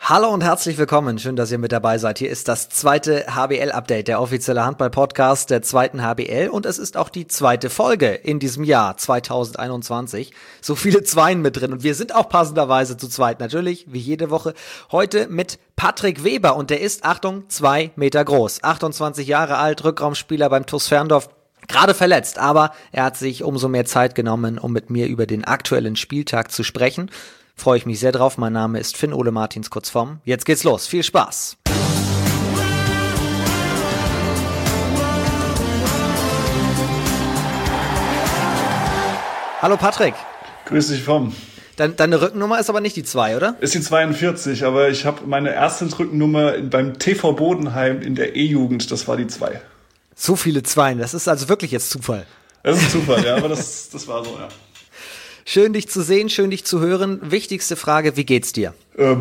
Hallo und herzlich willkommen. Schön, dass ihr mit dabei seid. Hier ist das zweite HBL-Update, der offizielle Handball-Podcast der zweiten HBL. Und es ist auch die zweite Folge in diesem Jahr 2021. So viele Zweien mit drin. Und wir sind auch passenderweise zu zweit. Natürlich, wie jede Woche. Heute mit Patrick Weber. Und der ist, Achtung, 2 Meter groß. 28 Jahre alt, Rückraumspieler beim TuS Ferndorf. Gerade verletzt, aber er hat sich umso mehr Zeit genommen, um mit mir über den aktuellen Spieltag zu sprechen. Freue ich mich sehr drauf. Mein Name ist Finn Ole Martins, kurz vorm. Jetzt geht's los. Viel Spaß. Hallo Patrick. Grüß dich vom. Deine Rückennummer ist aber nicht die 2, oder? Ist die 42, aber ich habe meine erste Rückennummer beim TV Bodenheim in der E-Jugend, das war die 2. So viele Zweien, das ist also wirklich jetzt Zufall. Das ist Zufall, ja, aber das war so, ja. Schön, dich zu sehen, schön, dich zu hören. Wichtigste Frage, wie geht's dir?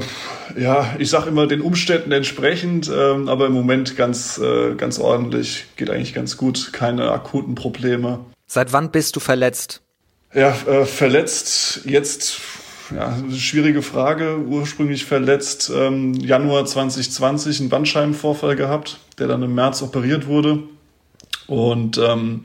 Ja, ich sag immer den Umständen entsprechend, aber im Moment ganz ordentlich. Geht eigentlich ganz gut, keine akuten Probleme. Seit wann bist du verletzt? Ja, verletzt jetzt, ja, schwierige Frage. Ursprünglich verletzt Januar 2020 einen Bandscheibenvorfall gehabt, der dann im März operiert wurde. Und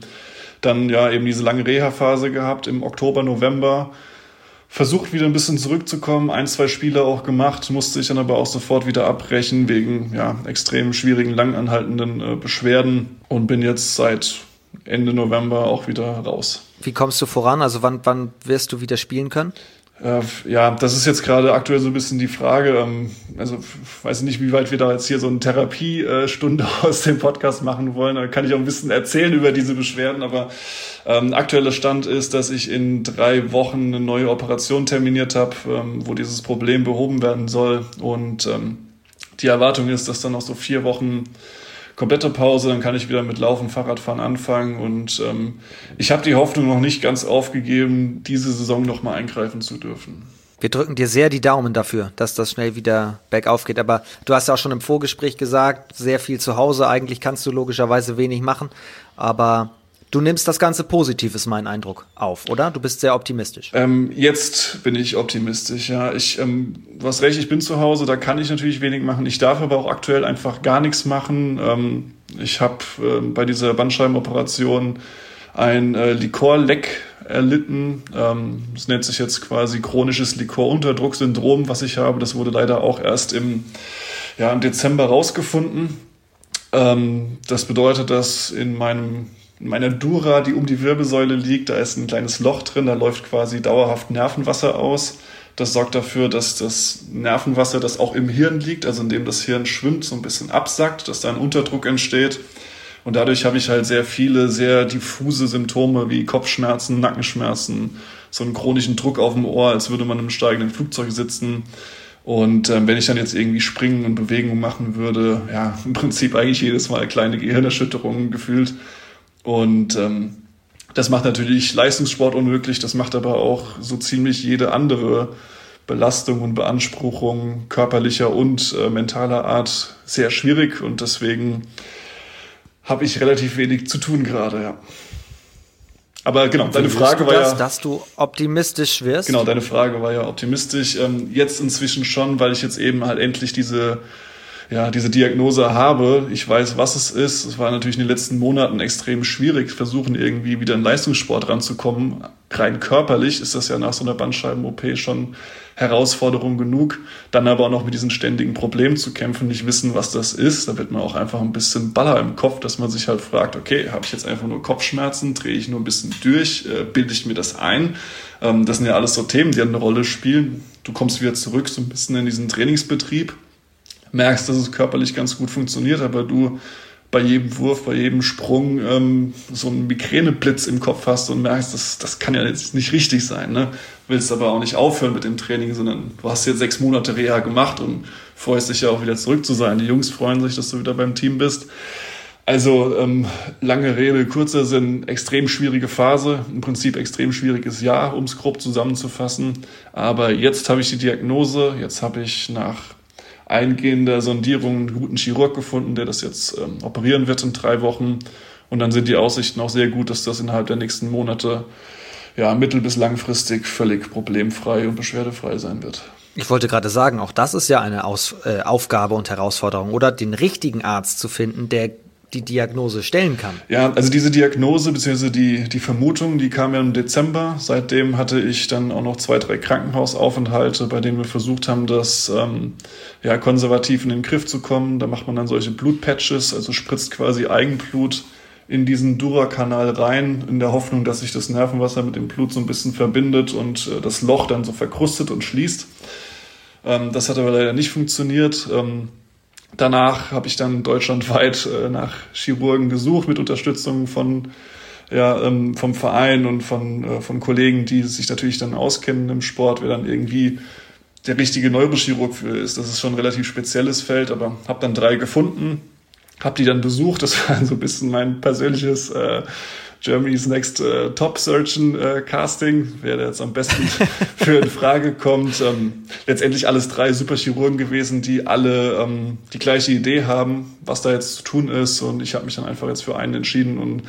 dann ja eben diese lange Reha-Phase gehabt im Oktober, November. Versucht wieder ein bisschen zurückzukommen, 1, 2 Spiele auch gemacht, musste ich dann aber auch sofort wieder abbrechen wegen extrem schwierigen, langanhaltenden Beschwerden und bin jetzt seit Ende November auch wieder raus. Wie kommst du voran? Also wann wirst du wieder spielen können? Ja, das ist jetzt gerade aktuell so ein bisschen die Frage. Also weiß ich nicht, wie weit wir da jetzt hier so eine Therapiestunde aus dem Podcast machen wollen. Da kann ich auch ein bisschen erzählen über diese Beschwerden. Aber aktueller Stand ist, dass ich in 3 Wochen eine neue Operation terminiert habe, wo dieses Problem behoben werden soll. Und die Erwartung ist, dass dann noch so 4 Wochen komplette Pause, dann kann ich wieder mit Laufen, Fahrradfahren anfangen und ich habe die Hoffnung noch nicht ganz aufgegeben, diese Saison noch mal eingreifen zu dürfen. Wir drücken dir sehr die Daumen dafür, dass das schnell wieder bergauf geht, aber du hast ja auch schon im Vorgespräch gesagt, sehr viel zu Hause, eigentlich kannst du logischerweise wenig machen, aber du nimmst das Ganze positiv, ist mein Eindruck, auf, oder? Du bist sehr optimistisch. Jetzt bin ich optimistisch, ja. Du hast recht, ich bin zu Hause, da kann ich natürlich wenig machen. Ich darf aber auch aktuell einfach gar nichts machen. Ich habe bei dieser Bandscheibenoperation ein Liquorleck erlitten. Das nennt sich jetzt quasi chronisches Liquorunterdrucksyndrom, was ich habe. Das wurde leider auch erst im Dezember rausgefunden. Das bedeutet, dass in meiner Dura, die um die Wirbelsäule liegt, da ist ein kleines Loch drin, da läuft quasi dauerhaft Nervenwasser aus. Das sorgt dafür, dass das Nervenwasser, das auch im Hirn liegt, also in dem das Hirn schwimmt, so ein bisschen absackt, dass da ein Unterdruck entsteht. Und dadurch habe ich halt sehr viele, sehr diffuse Symptome wie Kopfschmerzen, Nackenschmerzen, so einen chronischen Druck auf dem Ohr, als würde man im steigenden Flugzeug sitzen. Und wenn ich dann jetzt irgendwie Springen und Bewegungen machen würde, ja, im Prinzip eigentlich jedes Mal kleine Gehirnerschütterungen gefühlt. Und das macht natürlich Leistungssport unmöglich, das macht aber auch so ziemlich jede andere Belastung und Beanspruchung körperlicher und mentaler Art sehr schwierig und deswegen habe ich relativ wenig zu tun gerade, ja. Aber genau, deine Frage war ja... Dass du optimistisch wirst? Genau, deine Frage war ja optimistisch. Jetzt inzwischen schon, weil ich jetzt eben halt endlich diese Diagnose habe. Ich weiß, was es ist. Es war natürlich in den letzten Monaten extrem schwierig, versuchen irgendwie wieder in Leistungssport ranzukommen. Rein körperlich ist das ja nach so einer Bandscheiben-OP schon Herausforderung genug. Dann aber auch noch mit diesen ständigen Problemen zu kämpfen, nicht wissen, was das ist. Da wird man auch einfach ein bisschen Baller im Kopf, dass man sich halt fragt, okay, habe ich jetzt einfach nur Kopfschmerzen, drehe ich nur ein bisschen durch, bilde ich mir das ein? Das sind ja alles so Themen, die eine Rolle spielen. Du kommst wieder zurück so ein bisschen in diesen Trainingsbetrieb, merkst, dass es körperlich ganz gut funktioniert, aber du bei jedem Wurf, bei jedem Sprung so einen Migräneblitz im Kopf hast und merkst, das kann ja jetzt nicht richtig sein. Ne? Willst aber auch nicht aufhören mit dem Training, sondern du hast jetzt 6 Monate Reha gemacht und freust dich ja auch wieder zurück zu sein. Die Jungs freuen sich, dass du wieder beim Team bist. Also lange Rede, kurzer Sinn, extrem schwierige Phase, im Prinzip extrem schwieriges Jahr, um es grob zusammenzufassen. Aber jetzt habe ich die Diagnose, jetzt habe ich nach eingehender Sondierung einen guten Chirurg gefunden, der das jetzt operieren wird in 3 Wochen. Und dann sind die Aussichten auch sehr gut, dass das innerhalb der nächsten Monate mittel- bis langfristig völlig problemfrei und beschwerdefrei sein wird. Ich wollte gerade sagen, auch das ist ja eine Aufgabe und Herausforderung, oder den richtigen Arzt zu finden, der die Diagnose stellen kann. Ja, also diese Diagnose bzw. die Vermutung, die kam ja im Dezember. Seitdem hatte ich dann auch noch 2, 3 Krankenhausaufenthalte, bei denen wir versucht haben, das konservativ in den Griff zu kommen. Da macht man dann solche Blutpatches, also spritzt quasi Eigenblut in diesen Dura-Kanal rein, in der Hoffnung, dass sich das Nervenwasser mit dem Blut so ein bisschen verbindet und das Loch dann so verkrustet und schließt. Das hat aber leider nicht funktioniert. Danach habe ich dann deutschlandweit nach Chirurgen gesucht mit Unterstützung vom Verein und von Kollegen, die sich natürlich dann auskennen im Sport, wer dann irgendwie der richtige Neurochirurg für ist. Das ist schon ein relativ spezielles Feld, aber habe dann 3 gefunden, habe die dann besucht. Das war so ein bisschen mein persönliches Germany's Next Top Surgeon Casting, wer da jetzt am besten für in Frage kommt. Letztendlich alles 3 super Chirurgen gewesen, die alle die gleiche Idee haben, was da jetzt zu tun ist. Und ich habe mich dann einfach jetzt für einen entschieden und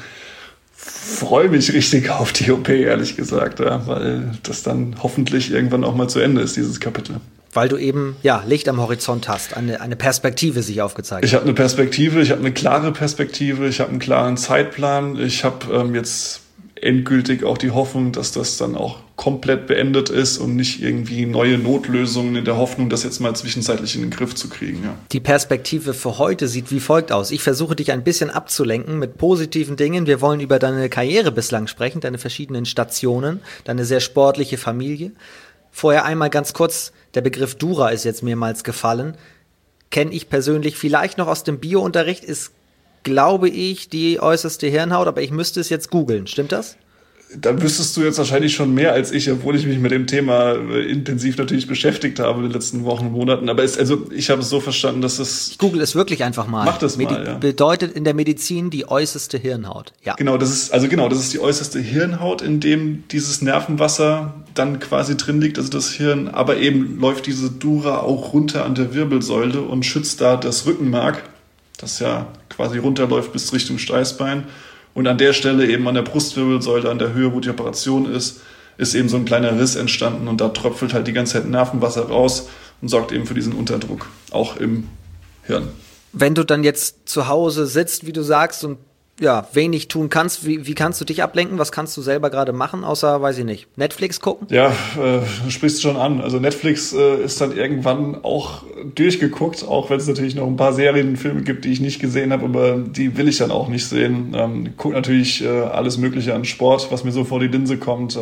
freue mich richtig auf die OP, ehrlich gesagt, ja, weil das dann hoffentlich irgendwann auch mal zu Ende ist, dieses Kapitel. Weil du eben, Licht am Horizont hast, eine Perspektive sich aufgezeigt. Ich habe eine Perspektive, ich habe eine klare Perspektive, ich habe einen klaren Zeitplan. Ich habe jetzt endgültig auch die Hoffnung, dass das dann auch komplett beendet ist und nicht irgendwie neue Notlösungen in der Hoffnung, das jetzt mal zwischenzeitlich in den Griff zu kriegen. Ja. Die Perspektive für heute sieht wie folgt aus. Ich versuche dich ein bisschen abzulenken mit positiven Dingen. Wir wollen über deine Karriere bislang sprechen, deine verschiedenen Stationen, deine sehr sportliche Familie. Vorher einmal ganz kurz, der Begriff Dura ist jetzt mehrmals gefallen. Kenne ich persönlich vielleicht noch aus dem Bio-Unterricht, ist, glaube ich, die äußerste Hirnhaut, aber ich müsste es jetzt googeln. Stimmt das? Dann wüsstest du jetzt wahrscheinlich schon mehr als ich, obwohl ich mich mit dem Thema intensiv natürlich beschäftigt habe in den letzten Wochen und Monaten. Aber ich habe es so verstanden, dass es... Ich google es wirklich einfach mal. Mach das mal, ja. Bedeutet in der Medizin die äußerste Hirnhaut. Ja. Genau, das ist die äußerste Hirnhaut, in dem dieses Nervenwasser dann quasi drin liegt, also das Hirn. Aber eben läuft diese Dura auch runter an der Wirbelsäule und schützt da das Rückenmark, das ja quasi runterläuft bis Richtung Steißbein. Und an der Stelle eben an der Brustwirbelsäule, an der Höhe, wo die Operation ist eben so ein kleiner Riss entstanden und da tröpfelt halt die ganze Zeit Nervenwasser raus und sorgt eben für diesen Unterdruck, auch im Hirn. Wenn du dann jetzt zu Hause sitzt, wie du sagst, und wenig tun kannst, wie kannst du dich ablenken? Was kannst du selber gerade machen, außer, weiß ich nicht, Netflix gucken? Ja, du sprichst schon an. Also Netflix ist dann irgendwann auch durchgeguckt, auch wenn es natürlich noch ein paar Serien und Filme gibt, die ich nicht gesehen habe, aber die will ich dann auch nicht sehen. Guck natürlich alles Mögliche an Sport, was mir so vor die Linse kommt.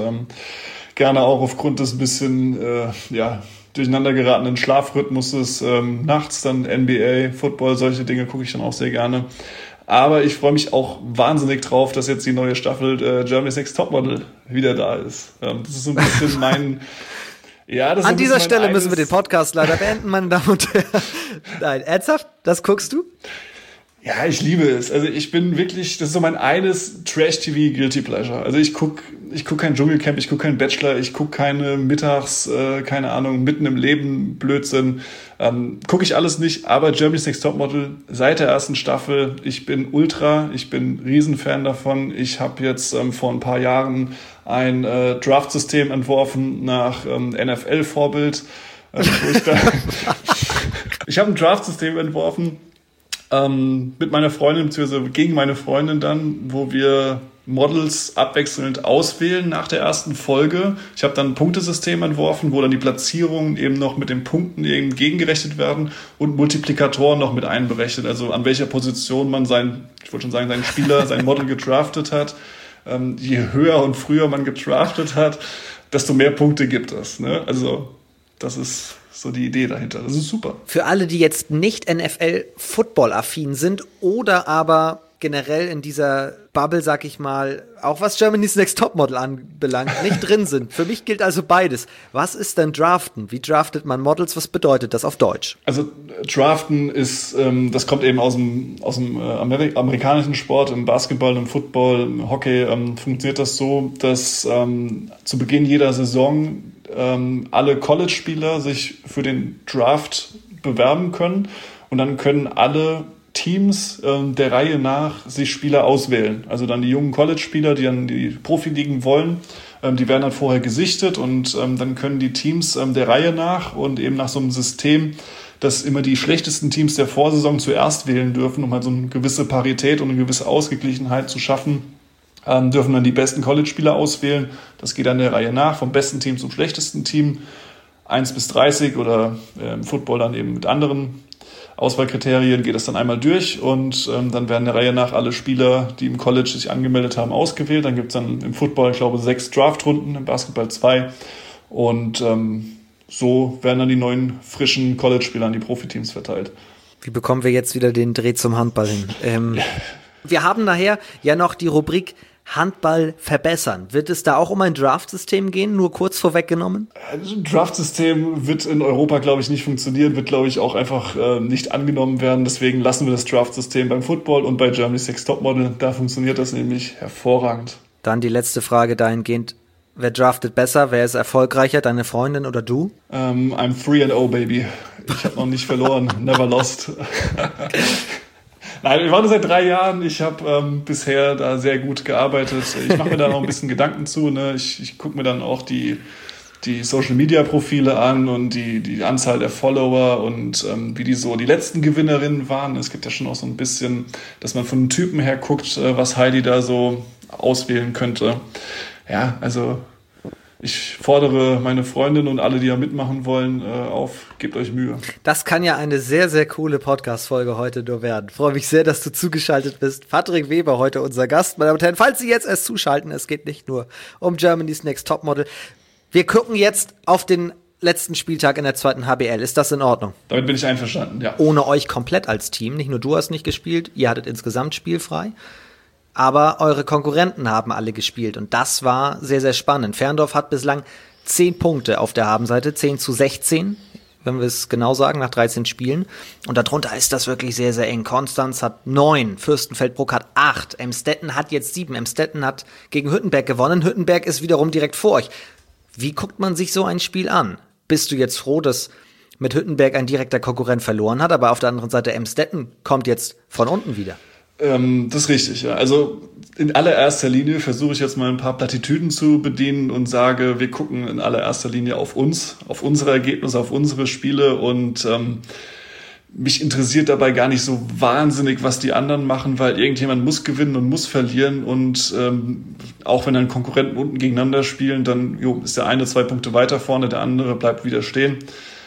Gerne auch aufgrund des bisschen, durcheinander geratenen Schlafrhythmuses. Nachts dann NBA, Football, solche Dinge gucke ich dann auch sehr gerne. Aber ich freue mich auch wahnsinnig drauf, dass jetzt die neue Staffel Germany's Next Topmodel wieder da ist. Das ist so ein bisschen mein... Ja, das ist an dieser Stelle müssen wir den Podcast leider beenden, meine Damen und Herren. Nein, ernsthaft? Das guckst du? Ja, ich liebe es. Also ich bin wirklich, das ist so mein eines Trash-TV Guilty Pleasure. Also ich guck kein Dschungelcamp, ich guck keinen Bachelor, ich guck keine Mittags, keine Ahnung, mitten im Leben Blödsinn. Gucke ich alles nicht, aber Germany's Next Topmodel seit der ersten Staffel, ich bin Riesenfan davon. Ich habe jetzt vor ein paar Jahren ein Draft-System entworfen nach NFL-Vorbild. Ich habe ein Draft-System entworfen, mit meiner Freundin, beziehungsweise gegen meine Freundin dann, wo wir Models abwechselnd auswählen nach der ersten Folge. Ich habe dann ein Punktesystem entworfen, wo dann die Platzierungen eben noch mit den Punkten eben gegengerechnet werden und Multiplikatoren noch mit einberechnet. Also an welcher Position man seinen Spieler, sein Model gedraftet hat. Je höher und früher man gedraftet hat, desto mehr Punkte gibt es. Ne? Also das ist so die Idee dahinter. Das ist super. Für alle, die jetzt nicht NFL-Football-affin sind oder aber generell in dieser Bubble, sag ich mal, auch was Germany's Next Topmodel anbelangt, nicht drin sind. Für mich gilt also beides. Was ist denn Draften? Wie draftet man Models? Was bedeutet das auf Deutsch? Also Draften ist, das kommt eben aus dem amerikanischen Sport, im Basketball, im Football, im Hockey funktioniert das so, dass zu Beginn jeder Saison alle College-Spieler sich für den Draft bewerben können und dann können alle Teams der Reihe nach sich Spieler auswählen. Also dann die jungen College-Spieler, die dann die Profiligen wollen, Die werden dann vorher gesichtet und dann können die Teams der Reihe nach und eben nach so einem System, dass immer die schlechtesten Teams der Vorsaison zuerst wählen dürfen, um halt so eine gewisse Parität und eine gewisse Ausgeglichenheit zu schaffen, dürfen dann die besten College-Spieler auswählen. Das geht dann der Reihe nach, vom besten Team zum schlechtesten Team, 1 bis 30 oder im Football dann eben mit anderen Auswahlkriterien geht das dann einmal durch und dann werden der Reihe nach alle Spieler, die im College sich angemeldet haben, ausgewählt. Dann gibt es dann im Football, ich glaube, 6 Draftrunden, im Basketball 2 und so werden dann die neuen frischen College-Spieler an die Profiteams verteilt. Wie bekommen wir jetzt wieder den Dreh zum Handball hin? Wir haben nachher ja noch die Rubrik Handball verbessern. Wird es da auch um ein Draft-System gehen, nur kurz vorweggenommen? Ein Draft-System wird in Europa, glaube ich, nicht funktionieren, wird, glaube ich, auch einfach nicht angenommen werden. Deswegen lassen wir das Draft-System beim Football und bei Germany's Next Topmodel. Da funktioniert das nämlich hervorragend. Dann die letzte Frage dahingehend. Wer draftet besser? Wer ist erfolgreicher? Deine Freundin oder du? I'm 3-0, baby. Ich habe noch nicht verloren. Never lost. Nein, wir waren seit 3 Jahren. Ich habe bisher da sehr gut gearbeitet. Ich mache mir da noch ein bisschen Gedanken zu. Ne? Ich gucke mir dann auch die Social-Media-Profile an und die Anzahl der Follower und wie die so die letzten Gewinnerinnen waren. Es gibt ja schon auch so ein bisschen, dass man von den Typen her guckt, was Heidi da so auswählen könnte. Ja, also ich fordere meine Freundin und alle, die da mitmachen wollen, auf, gebt euch Mühe. Das kann ja eine sehr, sehr coole Podcast-Folge heute nur werden. Ich freue mich sehr, dass du zugeschaltet bist. Patrick Weber heute unser Gast. Meine Damen und Herren, falls Sie jetzt erst zuschalten, es geht nicht nur um Germany's Next Topmodel. Wir gucken jetzt auf den letzten Spieltag in der 2. HBL. Ist das in Ordnung? Damit bin ich einverstanden, ja. Ohne euch komplett als Team. Nicht nur du hast nicht gespielt, ihr hattet insgesamt spielfrei. Aber eure Konkurrenten haben alle gespielt und das war sehr, sehr spannend. Ferndorf hat bislang 10 Punkte auf der Habenseite, 10-16, wenn wir es genau sagen, nach 13 Spielen. Und darunter ist das wirklich sehr, sehr eng. Konstanz hat 9, Fürstenfeldbruck hat 8, Emstetten hat jetzt 7. Emstetten hat gegen Hüttenberg gewonnen. Hüttenberg ist wiederum direkt vor euch. Wie guckt man sich so ein Spiel an? Bist du jetzt froh, dass mit Hüttenberg ein direkter Konkurrent verloren hat, aber auf der anderen Seite Emstetten kommt jetzt von unten wieder? Das ist richtig, ja. Also in allererster Linie versuche ich jetzt mal ein paar Plattitüden zu bedienen und sage, wir gucken in allererster Linie auf uns, auf unsere Ergebnisse, auf unsere Spiele und mich interessiert dabei gar nicht so wahnsinnig, was die anderen machen, weil irgendjemand muss gewinnen und muss verlieren und auch wenn dann Konkurrenten unten gegeneinander spielen, dann ist der eine 2 Punkte weiter vorne, der andere bleibt wieder stehen.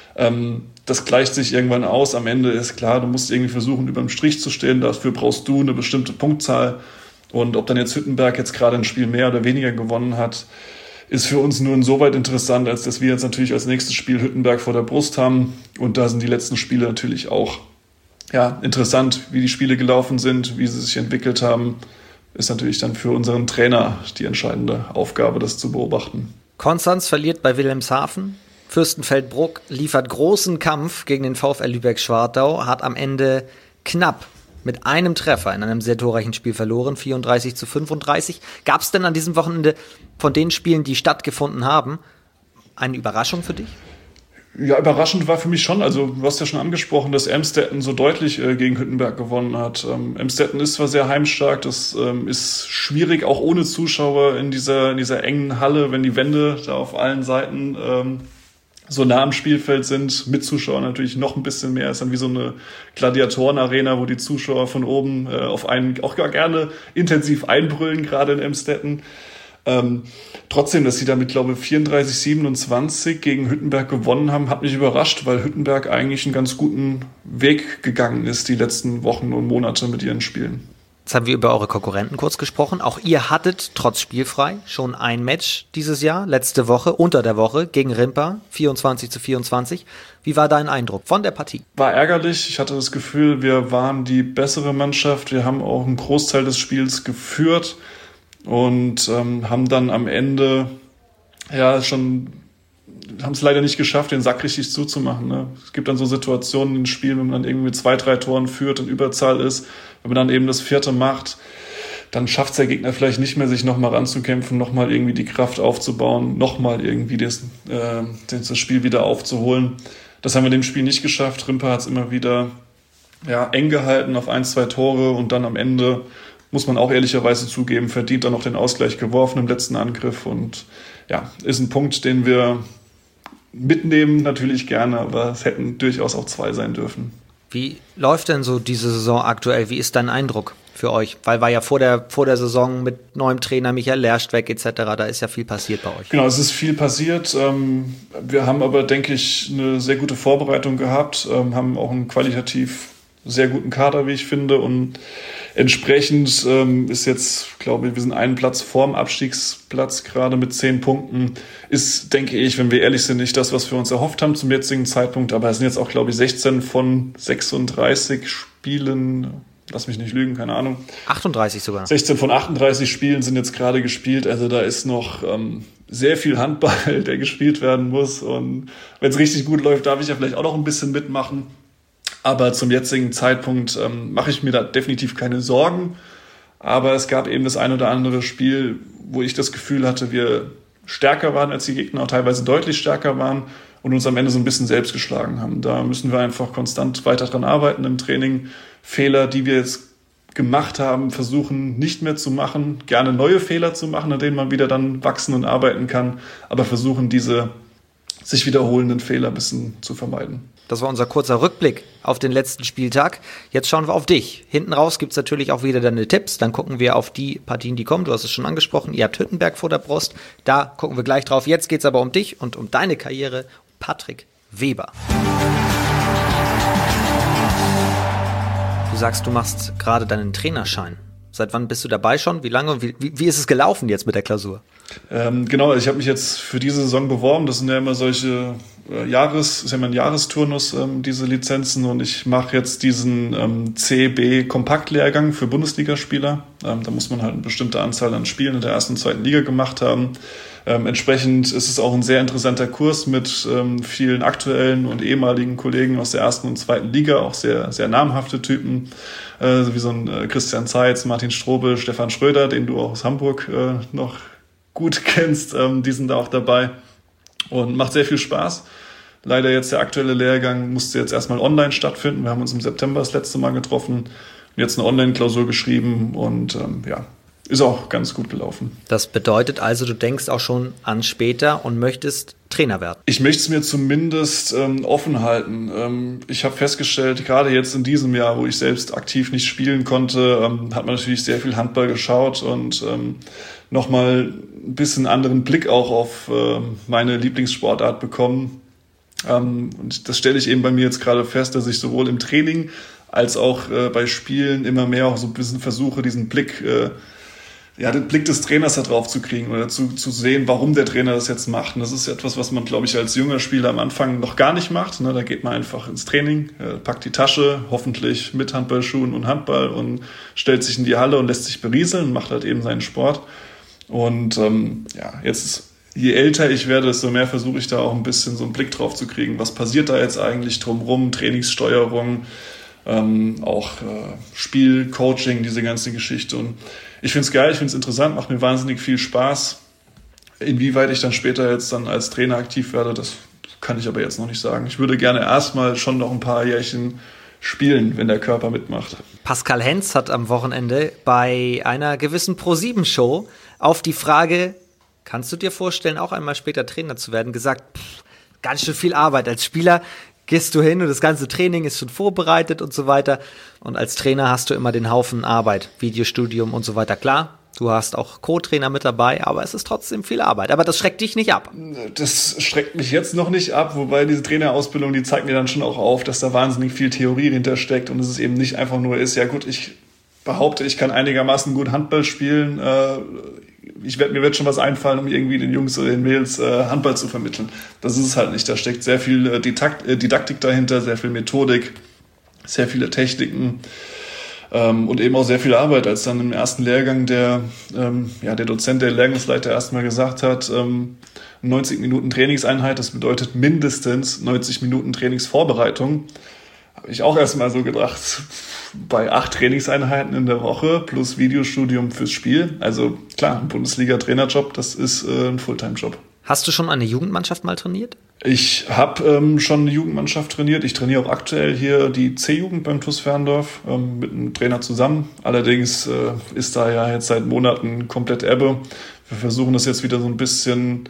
Das gleicht sich irgendwann aus. Am Ende ist klar, du musst irgendwie versuchen, über dem Strich zu stehen. Dafür brauchst du eine bestimmte Punktzahl. Und ob dann jetzt Hüttenberg jetzt gerade ein Spiel mehr oder weniger gewonnen hat, ist für uns nur insoweit interessant, als dass wir jetzt natürlich als nächstes Spiel Hüttenberg vor der Brust haben. Und da sind die letzten Spiele natürlich auch interessant, wie die Spiele gelaufen sind, wie sie sich entwickelt haben. Ist natürlich dann für unseren Trainer die entscheidende Aufgabe, das zu beobachten. Konstanz verliert bei Wilhelmshaven. Fürstenfeldbruck liefert großen Kampf gegen den VfL Lübeck-Schwartau, hat am Ende knapp mit einem Treffer in einem sehr torreichen Spiel verloren, 34-35. Gab es denn an diesem Wochenende von den Spielen, die stattgefunden haben, eine Überraschung für dich? Ja, überraschend war für mich schon, also du hast ja schon angesprochen, dass Emstetten so deutlich gegen Hüttenberg gewonnen hat. Emstetten ist zwar sehr heimstark, das ist schwierig, auch ohne Zuschauer in dieser engen Halle, wenn die Wände da auf allen Seiten so nah am Spielfeld sind, mit Zuschauern natürlich noch ein bisschen mehr. Ist dann wie so eine Gladiatorenarena, wo die Zuschauer von oben auf einen auch gar gerne intensiv einbrüllen, gerade in Emstetten. Trotzdem, dass sie damit, glaube ich, 34-27 gegen Hüttenberg gewonnen haben, hat mich überrascht, weil Hüttenberg eigentlich einen ganz guten Weg gegangen ist, die letzten Wochen und Monate mit ihren Spielen. Jetzt haben wir über eure Konkurrenten kurz gesprochen. Auch ihr hattet trotz spielfrei schon ein Match dieses Jahr, letzte Woche, unter der Woche, gegen Rimpa, 24-24. Wie war dein Eindruck von der Partie? War ärgerlich. Ich hatte das Gefühl, wir waren die bessere Mannschaft. Wir haben auch einen Großteil des Spiels geführt und haben dann am Ende haben es leider nicht geschafft, den Sack richtig zuzumachen. Ne? Es gibt dann so Situationen in Spielen, wenn man dann irgendwie mit 2-3 Toren führt und Überzahl ist, wenn man dann eben das 4. macht, dann schafft es der Gegner vielleicht nicht mehr, sich nochmal ranzukämpfen, nochmal irgendwie die Kraft aufzubauen, nochmal irgendwie das Spiel wieder aufzuholen. Das haben wir dem Spiel nicht geschafft. Rimpa hat es immer wieder eng gehalten auf 1-2 Tore und dann am Ende muss man auch ehrlicherweise zugeben, verdient dann noch den Ausgleich geworfen im letzten Angriff. Und ja, ist ein Punkt, den wir mitnehmen, natürlich gerne, aber es hätten durchaus auch 2 sein dürfen. Wie läuft denn so diese Saison aktuell? Wie ist dein Eindruck für euch? Weil war ja vor der Saison mit neuem Trainer Michael Lerstweg etc., da ist ja viel passiert bei euch. Genau, es ist viel passiert. Wir haben aber, denke ich, eine sehr gute Vorbereitung gehabt, haben auch einen qualitativ sehr guten Kader, wie ich finde, und entsprechend ist jetzt, glaube ich, wir sind einen Platz vorm Abstiegsplatz, gerade mit 10 Punkten. Ist, denke ich, wenn wir ehrlich sind, nicht das, was wir uns erhofft haben zum jetzigen Zeitpunkt. Aber es sind jetzt auch, glaube ich, 16 von 36 Spielen, lass mich nicht lügen, keine Ahnung. 38 sogar. 16 von 38 Spielen sind jetzt gerade gespielt. Also da ist noch sehr viel Handball, der gespielt werden muss. Und wenn es richtig gut läuft, darf ich ja vielleicht auch noch ein bisschen mitmachen. Aber zum jetzigen Zeitpunkt mache ich mir da definitiv keine Sorgen. Aber es gab eben das ein oder andere Spiel, wo ich das Gefühl hatte, wir stärker waren als die Gegner, teilweise deutlich stärker waren und uns am Ende so ein bisschen selbst geschlagen haben. Da müssen wir einfach konstant weiter dran arbeiten im Training. Fehler, die wir jetzt gemacht haben, versuchen nicht mehr zu machen. Gerne neue Fehler zu machen, an denen man wieder dann wachsen und arbeiten kann. Aber versuchen, diese sich wiederholenden Fehler ein bisschen zu vermeiden. Das war unser kurzer Rückblick auf den letzten Spieltag. Jetzt schauen wir auf dich. Hinten raus gibt es natürlich auch wieder deine Tipps. Dann gucken wir auf die Partien, die kommen. Du hast es schon angesprochen. Ihr habt Hüttenberg vor der Brust. Da gucken wir gleich drauf. Jetzt geht es aber um dich und um deine Karriere. Patrick Weber. Du sagst, du machst gerade deinen Trainerschein. Seit wann bist du dabei schon? Wie lange? Wie ist es gelaufen jetzt mit der Klausur? Genau, ich habe mich jetzt für diese Saison beworben. Das sind ja immer solche ist ja immer ein Jahresturnus, diese Lizenzen. Und ich mache jetzt diesen CB-Kompaktlehrgang für Bundesligaspieler. Da muss man halt eine bestimmte Anzahl an Spielen in der 1. und 2. Liga gemacht haben. Entsprechend ist es auch ein sehr interessanter Kurs mit vielen aktuellen und ehemaligen Kollegen aus der 1. und 2. Liga, auch sehr, sehr namhafte Typen, wie so ein Christian Zeitz, Martin Strobel, Stefan Schröder, den du auch aus Hamburg noch gut kennst, die sind da auch dabei und macht sehr viel Spaß. Leider jetzt der aktuelle Lehrgang musste jetzt erstmal online stattfinden. Wir haben uns im September das letzte Mal getroffen und jetzt eine Online-Klausur geschrieben und ist auch ganz gut gelaufen. Das bedeutet also, du denkst auch schon an später und möchtest Trainer werden? Ich möchte es mir zumindest offen halten. Ich habe festgestellt, gerade jetzt in diesem Jahr, wo ich selbst aktiv nicht spielen konnte, hat man natürlich sehr viel Handball geschaut und nochmal ein bisschen anderen Blick auch auf meine Lieblingssportart bekommen. Und das stelle ich eben bei mir jetzt gerade fest, dass ich sowohl im Training als auch bei Spielen immer mehr auch so ein bisschen versuche, diesen Blick den Blick des Trainers da drauf zu kriegen oder zu sehen, warum der Trainer das jetzt macht. Und das ist etwas, was man, glaube ich, als junger Spieler am Anfang noch gar nicht macht. Ne? Da geht man einfach ins Training, packt die Tasche, hoffentlich mit Handballschuhen und Handball und stellt sich in die Halle und lässt sich berieseln und macht halt eben seinen Sport. Und je älter ich werde, desto mehr versuche ich da auch ein bisschen so einen Blick drauf zu kriegen. Was passiert da jetzt eigentlich drumherum? Trainingssteuerung, Spiel, Coaching, diese ganze Geschichte. Und ich finde es geil, ich finde es interessant, macht mir wahnsinnig viel Spaß. Inwieweit ich dann später jetzt dann als Trainer aktiv werde, das kann ich aber jetzt noch nicht sagen. Ich würde gerne erstmal schon noch ein paar Jährchen spielen, wenn der Körper mitmacht. Pascal Hens hat am Wochenende bei einer gewissen Pro7-Show auf die Frage, kannst du dir vorstellen, auch einmal später Trainer zu werden, gesagt, ganz schön viel Arbeit. Als Spieler gehst du hin und das ganze Training ist schon vorbereitet und so weiter. Und als Trainer hast du immer den Haufen Arbeit, Videostudium und so weiter. Klar, du hast auch Co-Trainer mit dabei, aber es ist trotzdem viel Arbeit. Aber das schreckt dich nicht ab? Das schreckt mich jetzt noch nicht ab, wobei diese Trainerausbildung, die zeigt mir dann schon auch auf, dass da wahnsinnig viel Theorie hintersteckt und es eben nicht einfach nur ist, ja gut, ich behaupte, ich kann einigermaßen gut Handball spielen, mir wird schon was einfallen, um irgendwie den Jungs oder den Mädels Handball zu vermitteln. Das ist es halt nicht. Da steckt sehr viel Didaktik dahinter, sehr viel Methodik, sehr viele Techniken und eben auch sehr viel Arbeit. Als dann im ersten Lehrgang der Dozent, der Lehrgangsleiter erstmal gesagt hat, 90 Minuten Trainingseinheit, das bedeutet mindestens 90 Minuten Trainingsvorbereitung, habe ich auch erstmal so gedacht, bei 8 Trainingseinheiten in der Woche plus Videostudium fürs Spiel. Also klar, ein Bundesliga-Trainerjob, das ist ein Fulltime-Job. Hast du schon eine Jugendmannschaft mal trainiert? Ich habe schon eine Jugendmannschaft trainiert. Ich trainiere auch aktuell hier die C-Jugend beim TuS Ferndorf mit einem Trainer zusammen. Allerdings ist da ja jetzt seit Monaten komplett Ebbe. Wir versuchen das jetzt wieder so ein bisschen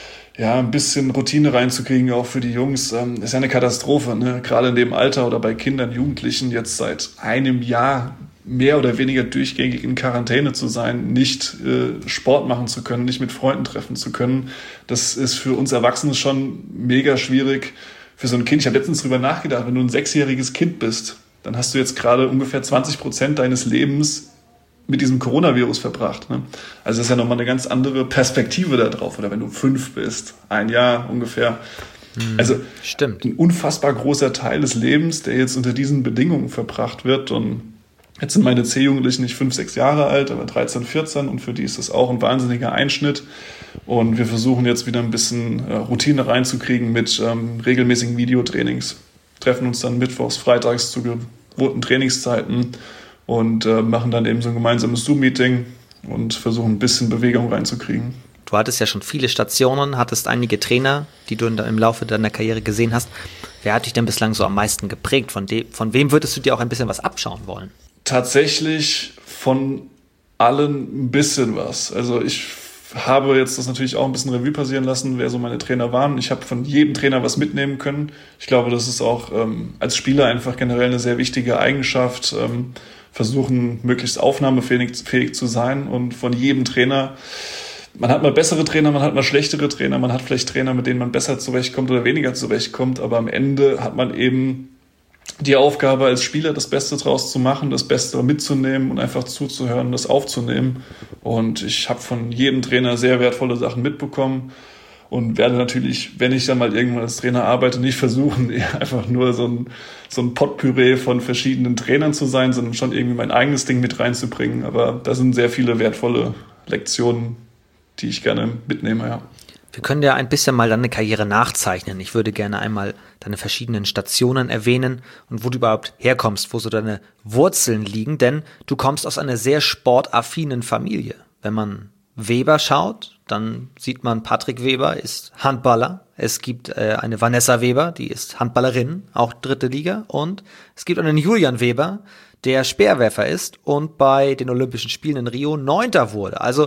Routine reinzukriegen, auch für die Jungs. Ist ja eine Katastrophe, ne? Gerade in dem Alter oder bei Kindern, Jugendlichen jetzt seit einem Jahr mehr oder weniger durchgängig in Quarantäne zu sein, nicht Sport machen zu können, nicht mit Freunden treffen zu können. Das ist für uns Erwachsene schon mega schwierig. Für so ein Kind, ich habe letztens drüber nachgedacht, wenn du ein 6-jähriges Kind bist, dann hast du jetzt gerade ungefähr 20% deines Lebens mit diesem Coronavirus verbracht. Ne? Also das ist ja nochmal eine ganz andere Perspektive da drauf. Oder wenn du 5 bist, 1 Jahr ungefähr. Also stimmt. Ein unfassbar großer Teil des Lebens, der jetzt unter diesen Bedingungen verbracht wird. Und jetzt sind meine C-Jugendlichen nicht 5, 6 Jahre alt, aber 13, 14 und für die ist das auch ein wahnsinniger Einschnitt. Und wir versuchen jetzt wieder ein bisschen Routine reinzukriegen mit regelmäßigen Videotrainings. Treffen uns dann mittwochs, freitags zu gewohnten Trainingszeiten und machen dann eben so ein gemeinsames Zoom-Meeting und versuchen ein bisschen Bewegung reinzukriegen. Du hattest ja schon viele Stationen, hattest einige Trainer, die du im Laufe deiner Karriere gesehen hast. Wer hat dich denn bislang so am meisten geprägt? Von wem würdest du dir auch ein bisschen was abschauen wollen? Tatsächlich von allen ein bisschen was. Also ich habe jetzt das natürlich auch ein bisschen Revue passieren lassen, wer so meine Trainer waren. Ich habe von jedem Trainer was mitnehmen können. Ich glaube, das ist auch als Spieler einfach generell eine sehr wichtige Eigenschaft. Versuchen, möglichst aufnahmefähig zu sein und von jedem Trainer. Man hat mal bessere Trainer, man hat mal schlechtere Trainer, man hat vielleicht Trainer, mit denen man besser zurechtkommt oder weniger zurechtkommt, aber am Ende hat man eben die Aufgabe als Spieler, das Beste draus zu machen, das Beste mitzunehmen und einfach zuzuhören, das aufzunehmen. Und ich habe von jedem Trainer sehr wertvolle Sachen mitbekommen und werde natürlich, wenn ich dann mal irgendwann als Trainer arbeite, nicht versuchen, einfach nur so ein Potpüree von verschiedenen Trainern zu sein, sondern schon irgendwie mein eigenes Ding mit reinzubringen. Aber da sind sehr viele wertvolle Lektionen, die ich gerne mitnehme, ja. Wir können ja ein bisschen mal deine Karriere nachzeichnen. Ich würde gerne einmal deine verschiedenen Stationen erwähnen und wo du überhaupt herkommst, wo so deine Wurzeln liegen, denn du kommst aus einer sehr sportaffinen Familie. Wenn man Weber schaut, dann sieht man, Patrick Weber ist Handballer. Es gibt eine Vanessa Weber, die ist Handballerin, auch 3. Liga. Und es gibt einen Julian Weber, der Speerwerfer ist und bei den Olympischen Spielen in Rio 9. wurde. Also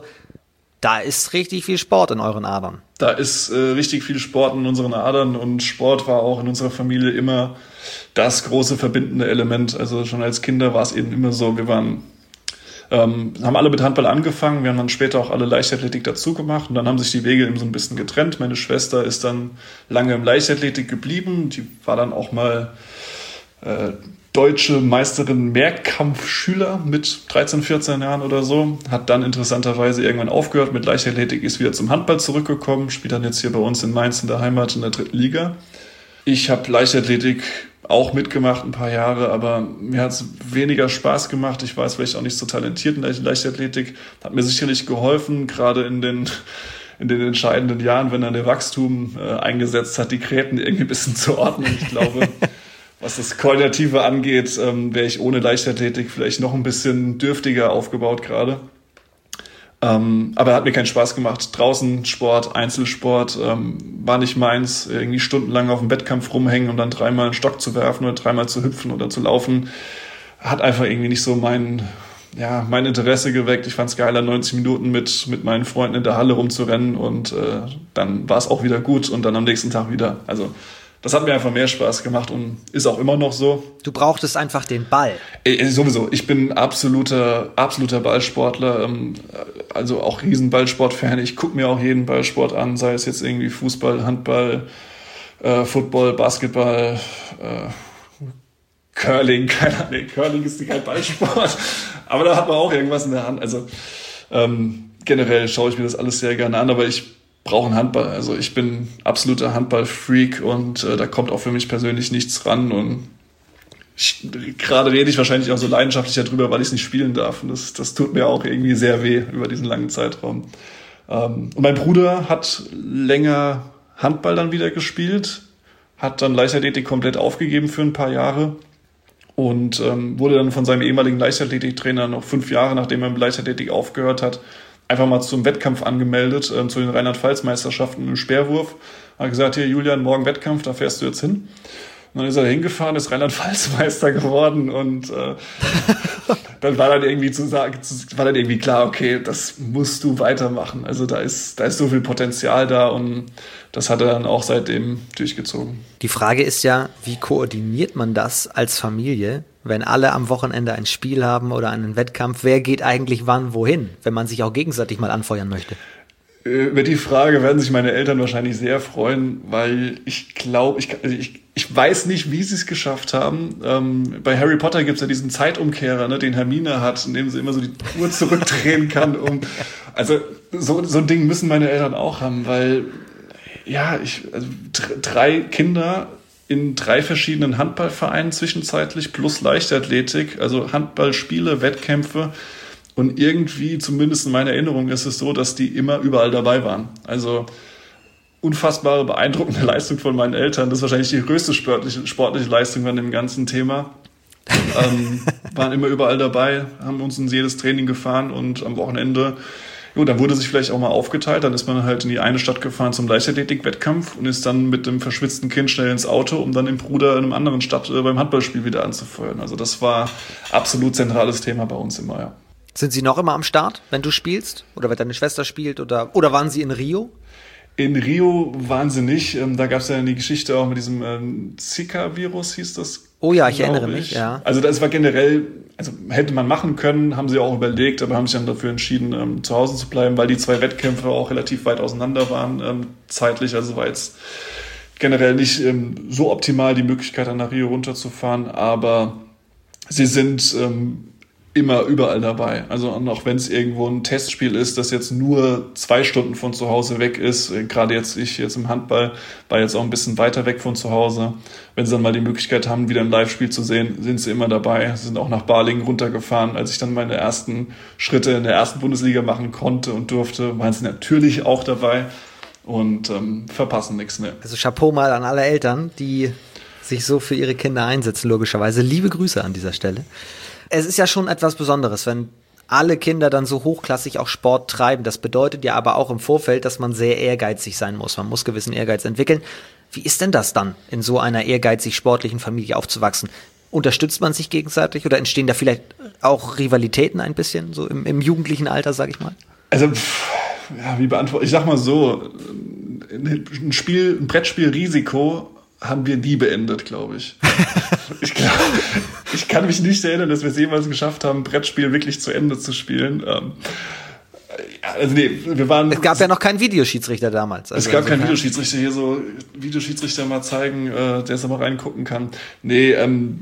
da ist richtig viel Sport in euren Adern. Da ist richtig viel Sport in unseren Adern und Sport war auch in unserer Familie immer das große verbindende Element. Also schon als Kinder war es eben immer so, wir haben alle mit Handball angefangen, wir haben dann später auch alle Leichtathletik dazu gemacht und dann haben sich die Wege eben so ein bisschen getrennt. Meine Schwester ist dann lange im Leichtathletik geblieben, die war dann auch mal deutsche Meisterin Mehrkampfschüler mit 13, 14 Jahren oder so, hat dann interessanterweise irgendwann aufgehört mit Leichtathletik, ist wieder zum Handball zurückgekommen, spielt dann jetzt hier bei uns in Mainz in der Heimat in der 3. Liga. Ich habe Leichtathletik auch mitgemacht ein paar Jahre, aber mir hat es weniger Spaß gemacht. Ich war vielleicht auch nicht so talentiert in der Leichtathletik, hat mir sicherlich geholfen, gerade in den entscheidenden Jahren, wenn dann der Wachstum eingesetzt hat, die Gräten irgendwie ein bisschen zu ordnen. Ich glaube, was das Koordinative angeht, wäre ich ohne Leichtathletik vielleicht noch ein bisschen dürftiger aufgebaut gerade. Aber hat mir keinen Spaß gemacht. Draußen Sport, Einzelsport war nicht meins. Irgendwie stundenlang auf dem Wettkampf rumhängen und dann 3-mal einen Stock zu werfen oder 3-mal zu hüpfen oder zu laufen, hat einfach irgendwie nicht so mein Interesse geweckt. Ich fand es geiler, 90 Minuten mit meinen Freunden in der Halle rumzurennen und dann war es auch wieder gut und dann am nächsten Tag wieder. Also das hat mir einfach mehr Spaß gemacht und ist auch immer noch so. Du brauchtest einfach den Ball. Sowieso. Ich bin absoluter Ballsportler, also auch Riesenballsport-Fan. Ich gucke mir auch jeden Ballsport an, sei es jetzt irgendwie Fußball, Handball, Football, Basketball, Curling. Curling ist kein Ballsport, aber da hat man auch irgendwas in der Hand. Also generell schaue ich mir das alles sehr gerne an, aber ich brauche einen Handball. Also ich bin absoluter Handball-Freak und da kommt auch für mich persönlich nichts ran und gerade rede ich wahrscheinlich auch so leidenschaftlich darüber, weil ich es nicht spielen darf und das tut mir auch irgendwie sehr weh über diesen langen Zeitraum. Und mein Bruder hat länger Handball dann wieder gespielt, hat dann Leichtathletik komplett aufgegeben für ein paar Jahre und wurde dann von seinem ehemaligen Leichtathletiktrainer noch 5 Jahre, nachdem er mit Leichtathletik aufgehört hat, einfach mal zum Wettkampf angemeldet, zu den Rheinland-Pfalz-Meisterschaften im Speerwurf. Hat gesagt, hier Julian, morgen Wettkampf, da fährst du jetzt hin. Und dann ist er da hingefahren, ist Rheinland-Pfalz-Meister geworden und dann war dann irgendwie klar, okay, das musst du weitermachen. Also da ist so viel Potenzial da und das hat er dann auch seitdem durchgezogen. Die Frage ist ja, wie koordiniert man das als Familie, wenn alle am Wochenende ein Spiel haben oder einen Wettkampf? Wer geht eigentlich wann wohin, wenn man sich auch gegenseitig mal anfeuern möchte? Über die Frage werden sich meine Eltern wahrscheinlich sehr freuen, weil ich glaube, ich weiß nicht, wie sie es geschafft haben. Bei Harry Potter gibt es ja diesen Zeitumkehrer, ne, den Hermine hat, in dem sie immer so die Uhr zurückdrehen kann. Also so ein Ding müssen meine Eltern auch haben, weil ja, 3 Kinder in 3 verschiedenen Handballvereinen zwischenzeitlich plus Leichtathletik, also Handballspiele, Wettkämpfe. Und irgendwie, zumindest in meiner Erinnerung, ist es so, dass die immer überall dabei waren. Also unfassbare, beeindruckende Leistung von meinen Eltern. Das ist wahrscheinlich die größte sportliche Leistung an dem ganzen Thema. Waren immer überall dabei, haben uns in jedes Training gefahren und am Wochenende, dann wurde sich vielleicht auch mal aufgeteilt. Dann ist man halt in die eine Stadt gefahren zum Leichtathletik-Wettkampf und ist dann mit dem verschwitzten Kind schnell ins Auto, um dann den Bruder in einer anderen Stadt beim Handballspiel wieder anzufeuern. Also das war absolut zentrales Thema bei uns immer, ja. Sind Sie noch immer am Start, wenn du spielst? Oder wenn deine Schwester spielt? Oder waren Sie in Rio? In Rio waren sie nicht. Da gab es ja die Geschichte auch mit diesem Zika-Virus, hieß das. Oh ja, ich erinnere mich, ja. Also das war generell, also hätte man machen können, haben sie auch überlegt, aber haben sich dann dafür entschieden, zu Hause zu bleiben, weil die 2 Wettkämpfe auch relativ weit auseinander waren, zeitlich. Also war jetzt generell nicht so optimal die Möglichkeit, dann nach Rio runterzufahren, aber sie sind immer überall dabei. Also auch wenn es irgendwo ein Testspiel ist, das jetzt nur 2 Stunden von zu Hause weg ist, gerade ich jetzt im Handball war jetzt auch ein bisschen weiter weg von zu Hause. Wenn sie dann mal die Möglichkeit haben, wieder ein Live-Spiel zu sehen, sind sie immer dabei. Sie sind auch nach Balingen runtergefahren. Als ich dann meine ersten Schritte in der ersten Bundesliga machen konnte und durfte, waren sie natürlich auch dabei und verpassen nichts mehr. Also Chapeau mal an alle Eltern, die sich so für ihre Kinder einsetzen, logischerweise. Liebe Grüße an dieser Stelle. Es ist ja schon etwas Besonderes, wenn alle Kinder dann so hochklassig auch Sport treiben. Das bedeutet ja aber auch im Vorfeld, dass man sehr ehrgeizig sein muss. Man muss gewissen Ehrgeiz entwickeln. Wie ist denn das dann, in so einer ehrgeizig sportlichen Familie aufzuwachsen? Unterstützt man sich gegenseitig oder entstehen da vielleicht auch Rivalitäten ein bisschen, so im jugendlichen Alter, sag ich mal? Also, wie beantworte ich? Ich sag mal so, ein Brettspiel-Risiko haben wir nie beendet, glaube ich. Ich kann mich nicht erinnern, dass wir es jemals geschafft haben, ein Brettspiel wirklich zu Ende zu spielen. Also nee, es gab ja noch keinen Videoschiedsrichter damals. Also es gab keinen Videoschiedsrichter, hier so Videoschiedsrichter mal zeigen, der es mal reingucken kann. Nee,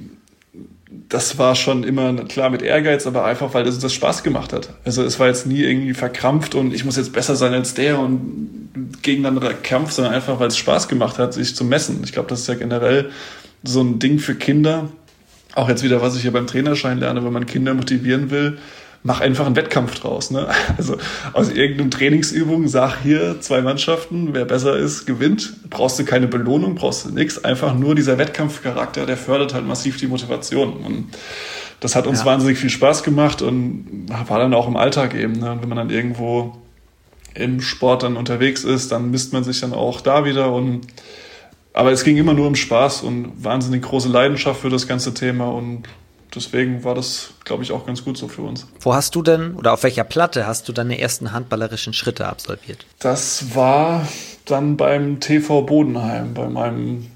das war schon immer klar mit Ehrgeiz, aber einfach, weil das Spaß gemacht hat. Also es war jetzt nie irgendwie verkrampft und ich muss jetzt besser sein als der und gegeneinander kämpfen, sondern einfach, weil es Spaß gemacht hat, sich zu messen. Ich glaube, das ist ja generell so ein Ding für Kinder. Auch jetzt wieder, was ich hier beim Trainerschein lerne, wenn man Kinder motivieren will, mach einfach einen Wettkampf draus. Ne? Also aus irgendeiner Trainingsübung sag hier 2 Mannschaften, wer besser ist, gewinnt. Brauchst du keine Belohnung, brauchst du nichts. Einfach nur dieser Wettkampfcharakter, der fördert halt massiv die Motivation. Und das hat uns wahnsinnig viel Spaß gemacht und war dann auch im Alltag eben. Ne? Wenn man dann irgendwo im Sport dann unterwegs ist, dann misst man sich dann auch da wieder. Aber es ging immer nur um Spaß und wahnsinnig große Leidenschaft für das ganze Thema und deswegen war das, glaube ich, auch ganz gut so für uns. Wo hast du denn, oder auf welcher Platte hast du deine ersten handballerischen Schritte absolviert? Das war dann beim TV Bodenheim, bei meinem,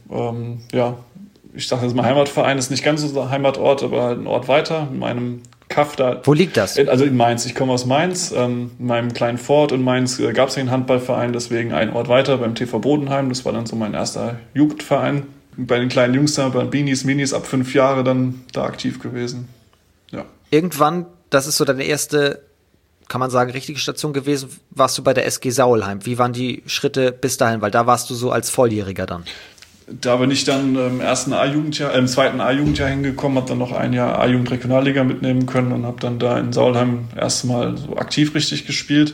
ich sage jetzt mal Heimatverein, ist nicht ganz so Heimatort, aber halt ein Ort weiter, in meinem Kaff da. Wo liegt das? Also in Mainz. Ich komme aus Mainz, in meinem kleinen Fort in Mainz gab es einen Handballverein, deswegen einen Ort weiter beim TV Bodenheim. Das war dann so mein erster Jugendverein. Bei den kleinen Jungs da, bei Beanies, Minis ab 5 Jahre dann da aktiv gewesen. Ja. Irgendwann, das ist so deine erste, kann man sagen, richtige Station gewesen, warst du bei der SG Saulheim. Wie waren die Schritte bis dahin? Weil da warst du so als Volljähriger dann. Da bin ich dann im zweiten A-Jugendjahr hingekommen, habe dann noch ein Jahr A-Jugend-Regionalliga mitnehmen können und habe dann da in Saulheim erstmal so aktiv richtig gespielt.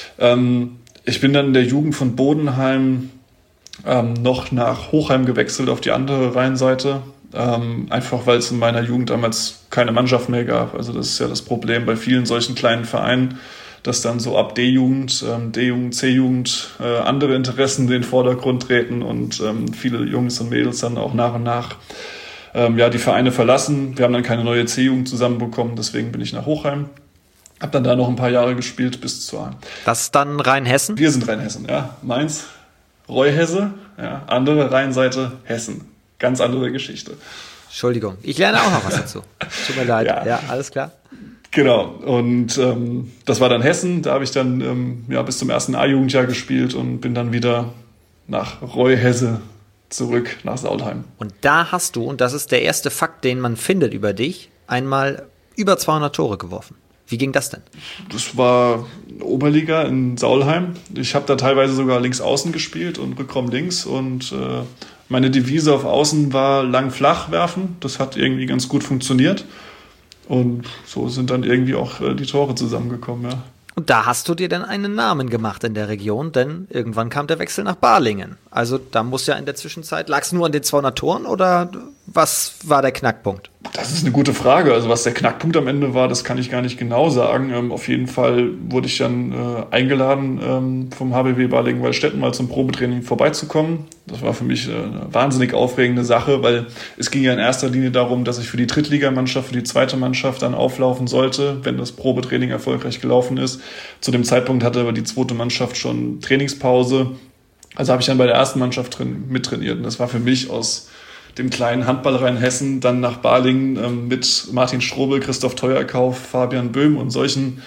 Ich bin dann in der Jugend von Bodenheim noch nach Hochheim gewechselt auf die andere Rheinseite, einfach weil es in meiner Jugend damals keine Mannschaft mehr gab. Also das ist ja das Problem bei vielen solchen kleinen Vereinen, dass dann so ab D-Jugend, D-Jugend, C-Jugend andere Interessen in den Vordergrund treten und viele Jungs und Mädels dann auch nach und nach die Vereine verlassen. Wir haben dann keine neue C-Jugend zusammenbekommen, deswegen bin ich nach Hochheim. Hab dann da noch ein paar Jahre gespielt bis zur... Das ist dann Rheinhessen? Wir sind Rheinhessen, ja. Mainz, Reuhesse, ja. Andere Rheinseite, Hessen. Ganz andere Geschichte. Entschuldigung, ich lerne auch noch was dazu. Tut mir leid. Ja, alles klar. Genau, und das war dann Hessen. Da habe ich dann bis zum ersten A-Jugendjahr gespielt und bin dann wieder nach Reuhesse zurück nach Saulheim. Und da hast du, und das ist der erste Fakt, den man findet über dich, einmal über 200 Tore geworfen. Wie ging das denn? Das war Oberliga in Saulheim. Ich habe da teilweise sogar links außen gespielt und Rückraum links. Und meine Devise auf Außen war lang flach werfen. Das hat irgendwie ganz gut funktioniert. Und so sind dann irgendwie auch die Tore zusammengekommen, ja. Und da hast du dir dann einen Namen gemacht in der Region, denn irgendwann kam der Wechsel nach Balingen. Also da muss ja in der Zwischenzeit, lag es nur an den 200 Toren oder was war der Knackpunkt? Das ist eine gute Frage. Also was der Knackpunkt am Ende war, das kann ich gar nicht genau sagen. Auf jeden Fall wurde ich dann eingeladen vom HBW Balingen-Waldstätten mal zum Probetraining vorbeizukommen. Das war für mich eine wahnsinnig aufregende Sache, weil es ging ja in erster Linie darum, dass ich für die Drittligamannschaft, für die zweite Mannschaft dann auflaufen sollte, wenn das Probetraining erfolgreich gelaufen ist. Zu dem Zeitpunkt hatte aber die zweite Mannschaft schon Trainingspause. Also habe ich dann bei der ersten Mannschaft mittrainiert. Und das war für mich aus dem kleinen Handballverein Hessen dann nach Balingen mit Martin Strobel, Christoph Teuerkauf, Fabian Böhm und solchen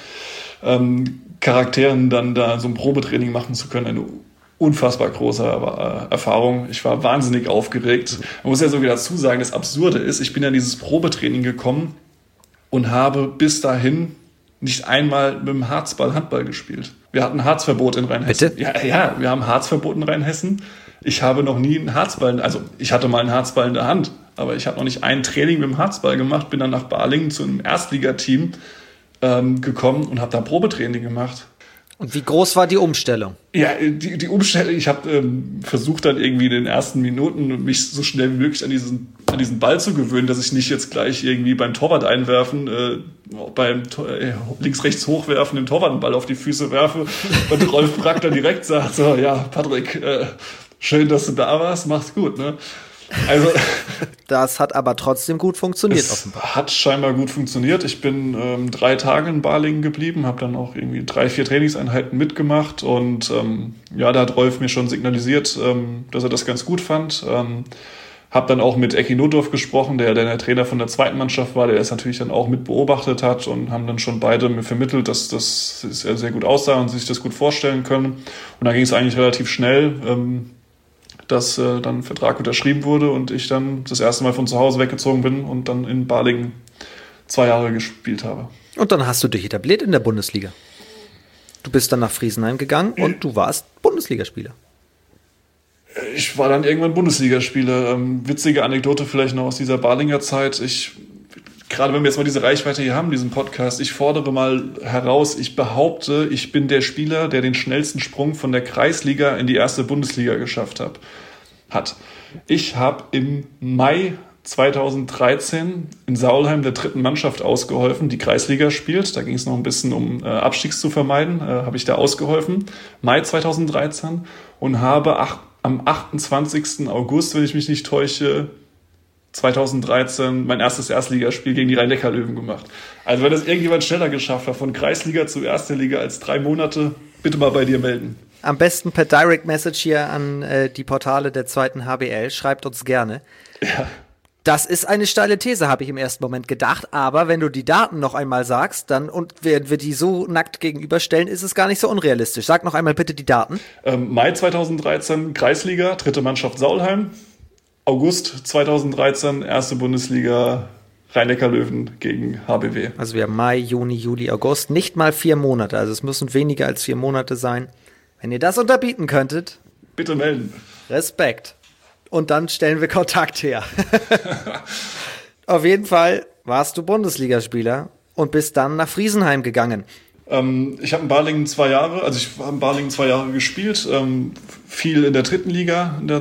Charakteren dann da so ein Probetraining machen zu können, eine unfassbar große Erfahrung. Ich war wahnsinnig aufgeregt. Man muss ja sogar dazu sagen, das Absurde ist, ich bin ja in dieses Probetraining gekommen und habe bis dahin nicht einmal mit dem Harzball Handball gespielt. Wir hatten Harzverbot in Rheinhessen. Bitte? Ja, wir haben Harzverbot in Rheinhessen. Ich habe noch nie einen Harzball, also ich hatte mal einen Harzball in der Hand, aber ich habe noch nicht ein Training mit dem Harzball gemacht, bin dann nach Balingen zu einem Erstligateam gekommen und habe da Probetraining gemacht. Und wie groß war die Umstellung? Ja, die Umstellung, ich habe versucht dann irgendwie in den ersten Minuten mich so schnell wie möglich an diesen Ball zu gewöhnen, dass ich nicht jetzt gleich irgendwie beim Torwart einwerfen, beim links-rechts hochwerfen, dem Torwart einen Ball auf die Füße werfe und Rolf Brack dann direkt sagt, so, ja, Patrick, schön, dass du da warst, mach's gut, ne? Also das hat aber trotzdem gut funktioniert, offenbar. Hat scheinbar gut funktioniert. Ich bin 3 Tage in Balingen geblieben, habe dann auch irgendwie 3-4 Trainingseinheiten mitgemacht und da hat Rolf mir schon signalisiert, dass er das ganz gut fand. Habe dann auch mit Ecki Notdorf gesprochen, der Trainer von der zweiten Mannschaft war, der es natürlich dann auch mit beobachtet hat und haben dann schon beide mir vermittelt, dass das sehr gut aussah und sich das gut vorstellen können. Und dann ging es eigentlich relativ schnell, dass dann ein Vertrag unterschrieben wurde und ich dann das erste Mal von zu Hause weggezogen bin und dann in Balingen 2 Jahre gespielt habe. Und dann hast du dich etabliert in der Bundesliga. Du bist dann nach Friesenheim gegangen und du warst Bundesligaspieler. Ich war dann irgendwann Bundesligaspieler. Witzige Anekdote vielleicht noch aus dieser Balinger Zeit. Gerade wenn wir jetzt mal diese Reichweite hier haben, diesen Podcast, ich fordere mal heraus, ich behaupte, ich bin der Spieler, der den schnellsten Sprung von der Kreisliga in die erste Bundesliga geschafft hat. Ich habe im Mai 2013 in Saulheim der dritten Mannschaft ausgeholfen, die Kreisliga spielt. Da ging es noch ein bisschen um Abstiegs zu vermeiden, habe ich da ausgeholfen. Mai 2013 und habe am 28. August, wenn ich mich nicht täusche, 2013 mein erstes Erstligaspiel gegen die Rhein-Neckar-Löwen gemacht. Also wenn das irgendjemand schneller geschafft hat, von Kreisliga zu Erster Liga als 3 Monate, bitte mal bei dir melden. Am besten per Direct Message hier an die Portale der zweiten HBL. Schreibt uns gerne. Ja. Das ist eine steile These, habe ich im ersten Moment gedacht. Aber wenn du die Daten noch einmal sagst, dann und wir die so nackt gegenüberstellen, ist es gar nicht so unrealistisch. Sag noch einmal bitte die Daten. Mai 2013 Kreisliga, dritte Mannschaft Saulheim. August 2013 erste Bundesliga Rhein-Neckar-Löwen gegen HBW. Also wir haben Mai, Juni, Juli, August. Nicht mal 4 Monate. Also es müssen weniger als 4 Monate sein. Wenn ihr das unterbieten könntet, bitte melden. Respekt. Und dann stellen wir Kontakt her. Auf jeden Fall warst du Bundesligaspieler und bist dann nach Friesenheim gegangen. Ich habe in Balingen 2 Jahre, also ich habe in Balingen 2 Jahre gespielt, viel in der dritten Liga, in der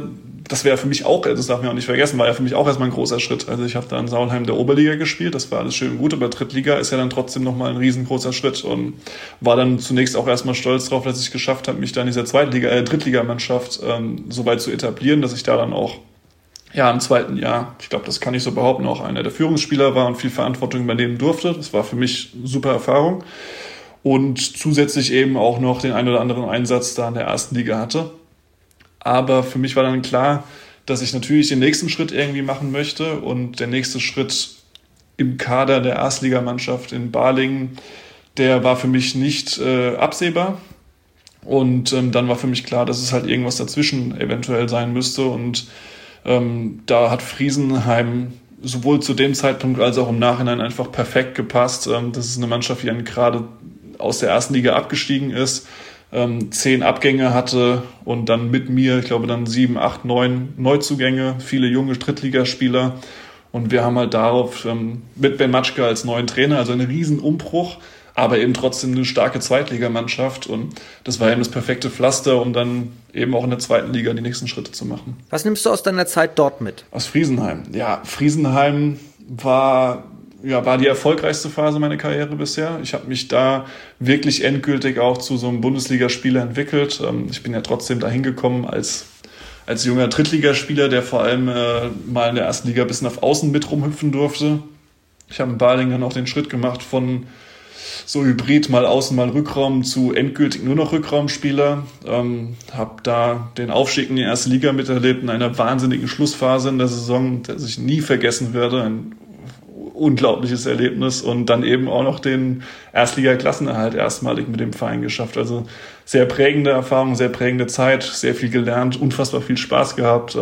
das wäre für mich auch, das darf man auch nicht vergessen, war ja für mich auch erstmal ein großer Schritt. Also ich habe da in Saulheim der Oberliga gespielt, das war alles schön und gut, aber Drittliga ist ja dann trotzdem nochmal ein riesengroßer Schritt und war dann zunächst auch erstmal stolz drauf, dass ich es geschafft habe, mich da in dieser Drittligamannschaft so weit zu etablieren, dass ich da dann auch im zweiten Jahr, ich glaube, das kann ich so behaupten, auch einer der Führungsspieler war und viel Verantwortung übernehmen durfte. Das war für mich eine super Erfahrung. Und zusätzlich eben auch noch den einen oder anderen Einsatz da in der ersten Liga hatte. Aber für mich war dann klar, dass ich natürlich den nächsten Schritt irgendwie machen möchte. Und der nächste Schritt im Kader der Erstligamannschaft in Balingen, der war für mich nicht absehbar. Und dann war für mich klar, dass es halt irgendwas dazwischen eventuell sein müsste. Und da hat Friesenheim sowohl zu dem Zeitpunkt als auch im Nachhinein einfach perfekt gepasst. Das ist eine Mannschaft, die dann gerade aus der ersten Liga abgestiegen ist, 10 Abgänge hatte und dann mit mir, ich glaube dann 7, 8, 9 Neuzugänge, viele junge Drittligaspieler. Und wir haben halt darauf mit Ben Matschke als neuen Trainer, also einen riesen Umbruch, aber eben trotzdem eine starke Zweitligamannschaft. Und das war eben das perfekte Pflaster, um dann eben auch in der zweiten Liga die nächsten Schritte zu machen. Was nimmst du aus deiner Zeit dort mit? Aus Friesenheim. Ja, Friesenheim war die erfolgreichste Phase meiner Karriere bisher. Ich habe mich da wirklich endgültig auch zu so einem Bundesligaspieler entwickelt. Ich bin ja trotzdem dahin gekommen als junger Drittligaspieler, der vor allem mal in der ersten Liga ein bisschen auf Außen mit rumhüpfen durfte. Ich habe in Balingen dann auch den Schritt gemacht von so Hybrid, mal Außen, mal Rückraum zu endgültig nur noch Rückraumspieler. Habe da den Aufstieg in die erste Liga miterlebt in einer wahnsinnigen Schlussphase in der Saison, das ich nie vergessen werde. Ein unglaubliches Erlebnis und dann eben auch noch den Erstliga-Klassenerhalt erstmalig mit dem Verein geschafft. Also sehr prägende Erfahrung, sehr prägende Zeit, sehr viel gelernt, unfassbar viel Spaß gehabt.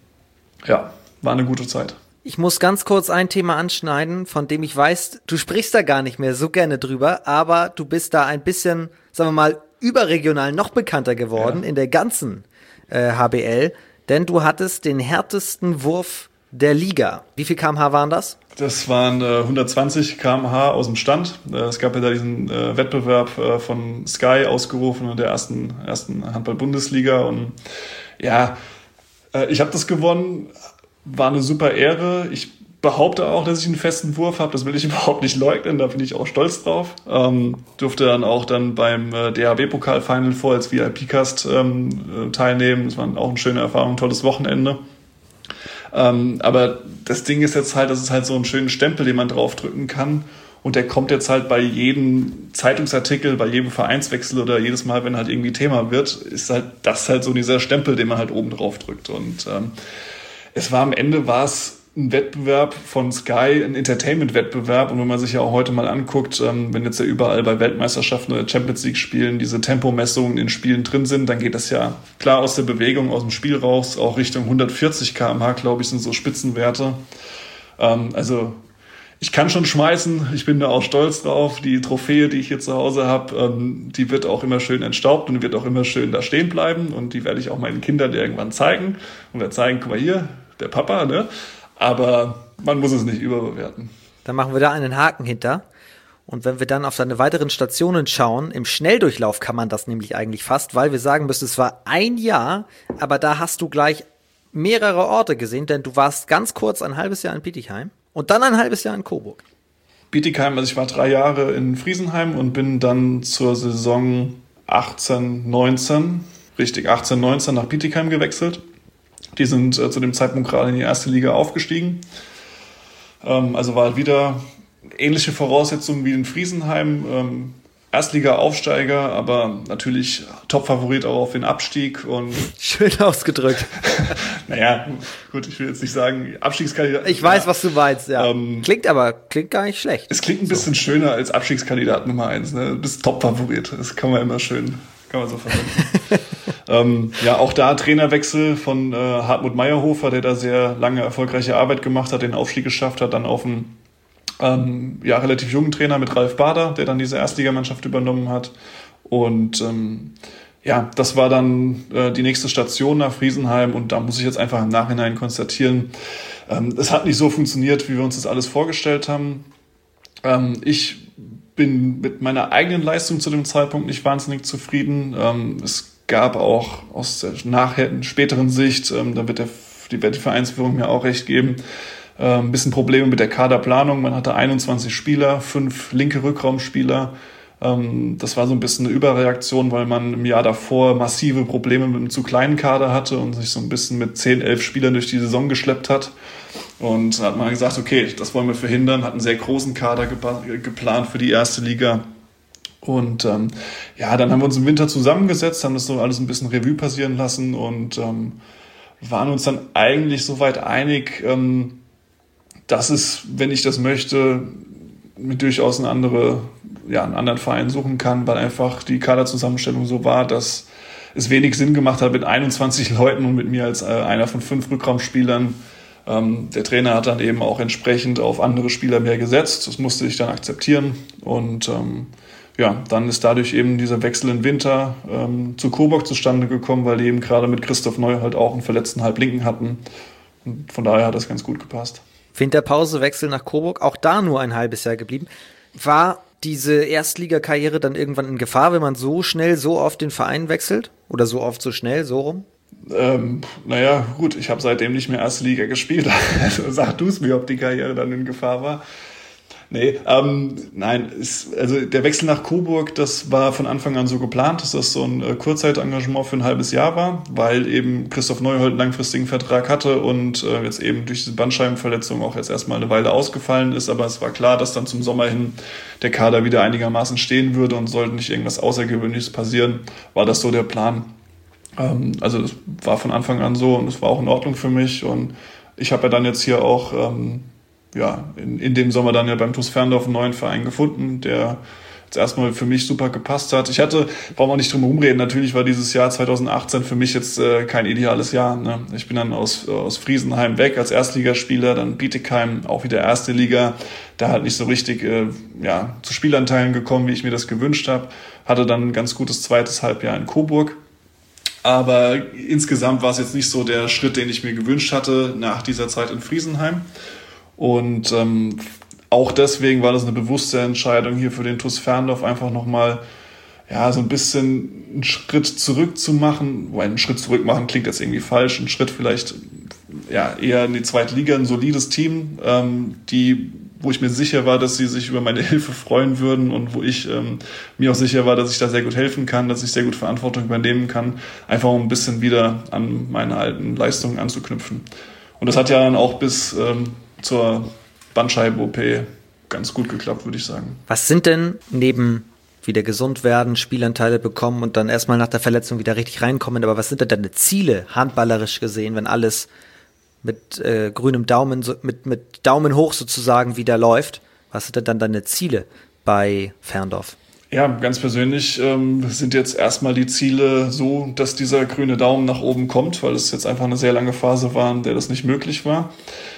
War eine gute Zeit. Ich muss ganz kurz ein Thema anschneiden, von dem ich weiß, du sprichst da gar nicht mehr so gerne drüber, aber du bist da ein bisschen, sagen wir mal, überregional noch bekannter geworden in der ganzen HBL, denn du hattest den härtesten Wurf der Liga. Wie viel km/h waren das? Das waren 120 km/h aus dem Stand. Es gab ja da diesen Wettbewerb von Sky ausgerufen in der ersten Handball-Bundesliga. Und ja, ich habe das gewonnen. War eine super Ehre. Ich behaupte auch, dass ich einen festen Wurf habe. Das will ich überhaupt nicht leugnen. Da bin ich auch stolz drauf. Durfte dann auch beim DHB-Pokal-Final Four als VIP-Cast teilnehmen. Das war auch eine schöne Erfahrung, ein tolles Wochenende. Aber das Ding ist jetzt halt, das ist halt so einen schönen Stempel, den man draufdrücken kann. Und der kommt jetzt halt bei jedem Zeitungsartikel, bei jedem Vereinswechsel oder jedes Mal, wenn halt irgendwie Thema wird, ist halt das halt so dieser Stempel, den man halt oben drauf drückt. Und am Ende war es ein Wettbewerb von Sky, ein Entertainment-Wettbewerb. Und wenn man sich ja auch heute mal anguckt, wenn jetzt ja überall bei Weltmeisterschaften oder Champions League-Spielen diese Tempomessungen in Spielen drin sind, dann geht das ja klar aus der Bewegung, aus dem Spiel raus, auch Richtung 140 km/h, glaube ich, sind so Spitzenwerte. Also ich kann schon schmeißen, ich bin da auch stolz drauf. Die Trophäe, die ich hier zu Hause habe, die wird auch immer schön entstaubt und wird auch immer schön da stehen bleiben. Und die werde ich auch meinen Kindern irgendwann zeigen. Und werde zeigen, guck mal hier, der Papa, ne? Aber man muss es nicht überbewerten. Dann machen wir da einen Haken hinter. Und wenn wir dann auf deine weiteren Stationen schauen, im Schnelldurchlauf kann man das nämlich eigentlich fast, weil wir sagen müssen, es war ein Jahr, aber da hast du gleich mehrere Orte gesehen, denn du warst ganz kurz ein halbes Jahr in Bietigheim und dann ein halbes Jahr in Coburg. Bietigheim, also ich war 3 Jahre in Friesenheim und bin dann zur Saison 18/19 nach Bietigheim gewechselt. Die sind zu dem Zeitpunkt gerade in die erste Liga aufgestiegen. Also war halt wieder ähnliche Voraussetzungen wie in Friesenheim. Erstliga-Aufsteiger, aber natürlich Top-Favorit auch auf den Abstieg. Und schön ausgedrückt. Naja, gut, ich will jetzt nicht sagen Abstiegskandidat. Ich weiß, was du meinst, ja. Klingt gar nicht schlecht. Es klingt ein bisschen schöner als Abstiegskandidat Nummer 1. Ne? Du bist Top-Favorit. Das kann man immer schön, kann man so verwenden. Auch da Trainerwechsel von Hartmut Meyerhofer, der da sehr lange erfolgreiche Arbeit gemacht hat, den Aufstieg geschafft hat, dann auf einen relativ jungen Trainer mit Ralf Bader, der dann diese Erstligamannschaft übernommen hat. Und das war dann die nächste Station nach Friesenheim und da muss ich jetzt einfach im Nachhinein konstatieren, es hat nicht so funktioniert, wie wir uns das alles vorgestellt haben. Ich bin mit meiner eigenen Leistung zu dem Zeitpunkt nicht wahnsinnig zufrieden. Es gab auch aus der späteren Sicht, da wird die Vereinsführung mir auch recht geben, ein bisschen Probleme mit der Kaderplanung. Man hatte 21 Spieler, 5 linke Rückraumspieler. Das war so ein bisschen eine Überreaktion, weil man im Jahr davor massive Probleme mit einem zu kleinen Kader hatte und sich so ein bisschen mit 10, 11 Spielern durch die Saison geschleppt hat. Und da hat man gesagt, okay, das wollen wir verhindern, hat einen sehr großen Kader geplant für die erste Liga. Und dann haben wir uns im Winter zusammengesetzt, haben das so alles ein bisschen Revue passieren lassen und waren uns dann eigentlich soweit einig, dass es, wenn ich das möchte, mir durchaus einen anderen Verein suchen kann, weil einfach die Kaderzusammenstellung so war, dass es wenig Sinn gemacht hat mit 21 Leuten und mit mir als einer von 5 Rückraumspielern. Der Trainer hat dann eben auch entsprechend auf andere Spieler mehr gesetzt. Das musste ich dann akzeptieren. Und dann ist dadurch eben dieser Wechsel im Winter zu Coburg zustande gekommen, weil die eben gerade mit Christoph Neu halt auch einen verletzten Halblinken hatten. Und von daher hat das ganz gut gepasst. Winterpause, Wechsel nach Coburg, auch da nur ein halbes Jahr geblieben. War diese Erstligakarriere dann irgendwann in Gefahr, wenn man so schnell, so oft den Verein wechselt? Oder so oft, so schnell, so rum? Gut, ich habe seitdem nicht mehr Erste Liga gespielt. Also sag du es mir, ob die Karriere dann in Gefahr war. Nee, nein, der Wechsel nach Coburg, das war von Anfang an so geplant, dass das so ein Kurzzeitengagement für ein halbes Jahr war, weil eben Christoph Neuhold einen langfristigen Vertrag hatte und jetzt eben durch diese Bandscheibenverletzung auch jetzt erstmal eine Weile ausgefallen ist, aber es war klar, dass dann zum Sommer hin der Kader wieder einigermaßen stehen würde und sollte nicht irgendwas Außergewöhnliches passieren, war das so der Plan. Das war von Anfang an so und es war auch in Ordnung für mich und ich habe ja dann jetzt hier auch in dem Sommer dann ja beim TuS Ferndorf einen neuen Verein gefunden, der jetzt erstmal für mich super gepasst hat. Brauchen wir nicht drum herum reden, natürlich war dieses Jahr 2018 für mich jetzt kein ideales Jahr. Ne? Ich bin dann aus Friesenheim weg als Erstligaspieler, dann Bietigheim, auch wieder erste Liga, da halt nicht so richtig zu Spielanteilen gekommen, wie ich mir das gewünscht habe. Hatte dann ein ganz gutes zweites Halbjahr in Coburg. Aber insgesamt war es jetzt nicht so der Schritt, den ich mir gewünscht hatte nach dieser Zeit in Friesenheim. Und auch deswegen war das eine bewusste Entscheidung hier für den TuS Ferndorf, einfach nochmal so ein bisschen einen Schritt zurück zu machen. Weil einen Schritt zurück machen klingt jetzt irgendwie falsch. Ein Schritt vielleicht eher in die zweite Liga, ein solides Team, wo ich mir sicher war, dass sie sich über meine Hilfe freuen würden und wo ich mir auch sicher war, dass ich da sehr gut helfen kann, dass ich sehr gut Verantwortung übernehmen kann, einfach um ein bisschen wieder an meine alten Leistungen anzuknüpfen. Und das hat ja dann auch bis zur Bandscheiben-OP ganz gut geklappt, würde ich sagen. Was sind denn neben wieder gesund werden, Spielanteile bekommen und dann erstmal nach der Verletzung wieder richtig reinkommen, aber was sind denn deine Ziele, handballerisch gesehen, wenn alles mit grünem Daumen, mit Daumen hoch sozusagen wieder läuft? Was sind denn dann deine Ziele bei Ferndorf? Ja, ganz persönlich sind jetzt erstmal die Ziele so, dass dieser grüne Daumen nach oben kommt, weil es jetzt einfach eine sehr lange Phase war, in der das nicht möglich war.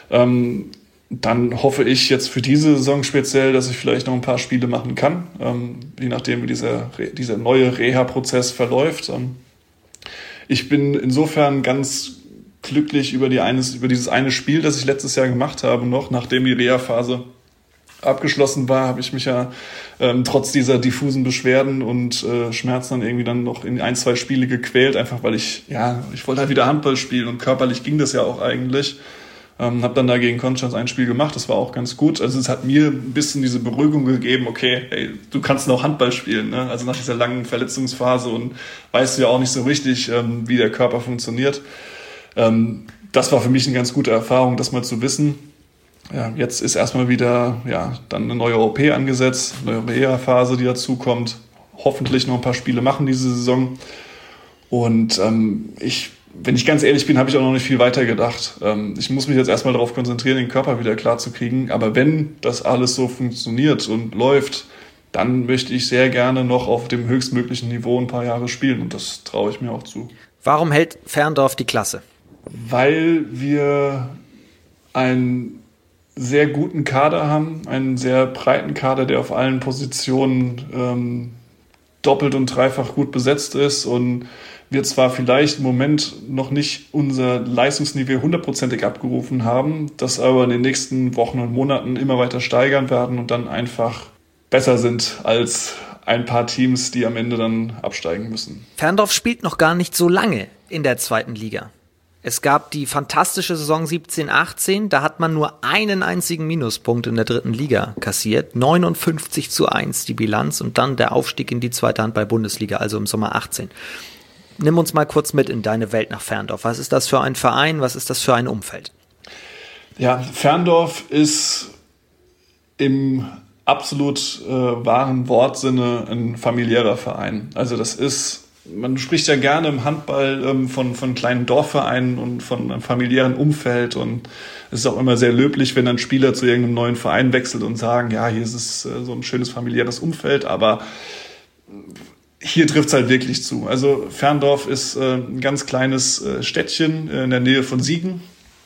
Dann hoffe ich jetzt für diese Saison speziell, dass ich vielleicht noch ein paar Spiele machen kann, je nachdem wie dieser neue Reha-Prozess verläuft. Ich bin insofern ganz glücklich über dieses eine Spiel, das ich letztes Jahr gemacht habe, noch nachdem die Reha-Phase abgeschlossen war, habe ich mich ja trotz dieser diffusen Beschwerden und Schmerzen dann irgendwie dann noch in 1-2 Spiele gequält, einfach weil ich wollte halt wieder Handball spielen und körperlich ging das ja auch eigentlich. Habe dann da gegen Konstanz ein Spiel gemacht, das war auch ganz gut. Also es hat mir ein bisschen diese Beruhigung gegeben, okay, hey, du kannst noch Handball spielen, ne? Also nach dieser langen Verletzungsphase und weißt du ja auch nicht so richtig, wie der Körper funktioniert. Das war für mich eine ganz gute Erfahrung, das mal zu wissen. Ja, jetzt ist erstmal wieder dann eine neue OP angesetzt, eine neue Reha-Phase, die dazu kommt. Hoffentlich noch ein paar Spiele machen diese Saison. Und wenn ich ganz ehrlich bin, habe ich auch noch nicht viel weiter gedacht. Ich muss mich jetzt erstmal darauf konzentrieren, den Körper wieder klar zu kriegen. Aber wenn das alles so funktioniert und läuft, dann möchte ich sehr gerne noch auf dem höchstmöglichen Niveau ein paar Jahre spielen. Und das traue ich mir auch zu. Warum hält Ferndorf die Klasse? Weil wir einen sehr guten Kader haben, einen sehr breiten Kader, der auf allen Positionen doppelt und dreifach gut besetzt ist und wir zwar vielleicht im Moment noch nicht unser Leistungsniveau 100% abgerufen haben, das aber in den nächsten Wochen und Monaten immer weiter steigern werden und dann einfach besser sind als ein paar Teams, die am Ende dann absteigen müssen. Ferndorf spielt noch gar nicht so lange in der zweiten Liga. Es gab die fantastische Saison 17/18, da hat man nur einen einzigen Minuspunkt in der dritten Liga kassiert. 59:1 die Bilanz und dann der Aufstieg in die zweite Handball-Bundesliga, also im Sommer 18. Nimm uns mal kurz mit in deine Welt nach Ferndorf. Was ist das für ein Verein? Was ist das für ein Umfeld? Ja, Ferndorf ist im absolut wahren Wortsinne ein familiärer Verein. Also das ist, man spricht ja gerne im Handball von kleinen Dorfvereinen und von einem familiären Umfeld, und es ist auch immer sehr löblich, wenn ein Spieler zu irgendeinem neuen Verein wechselt und sagen, ja, hier ist es so ein schönes familiäres Umfeld, aber hier trifft es halt wirklich zu. Also Ferndorf ist ein ganz kleines Städtchen in der Nähe von Siegen.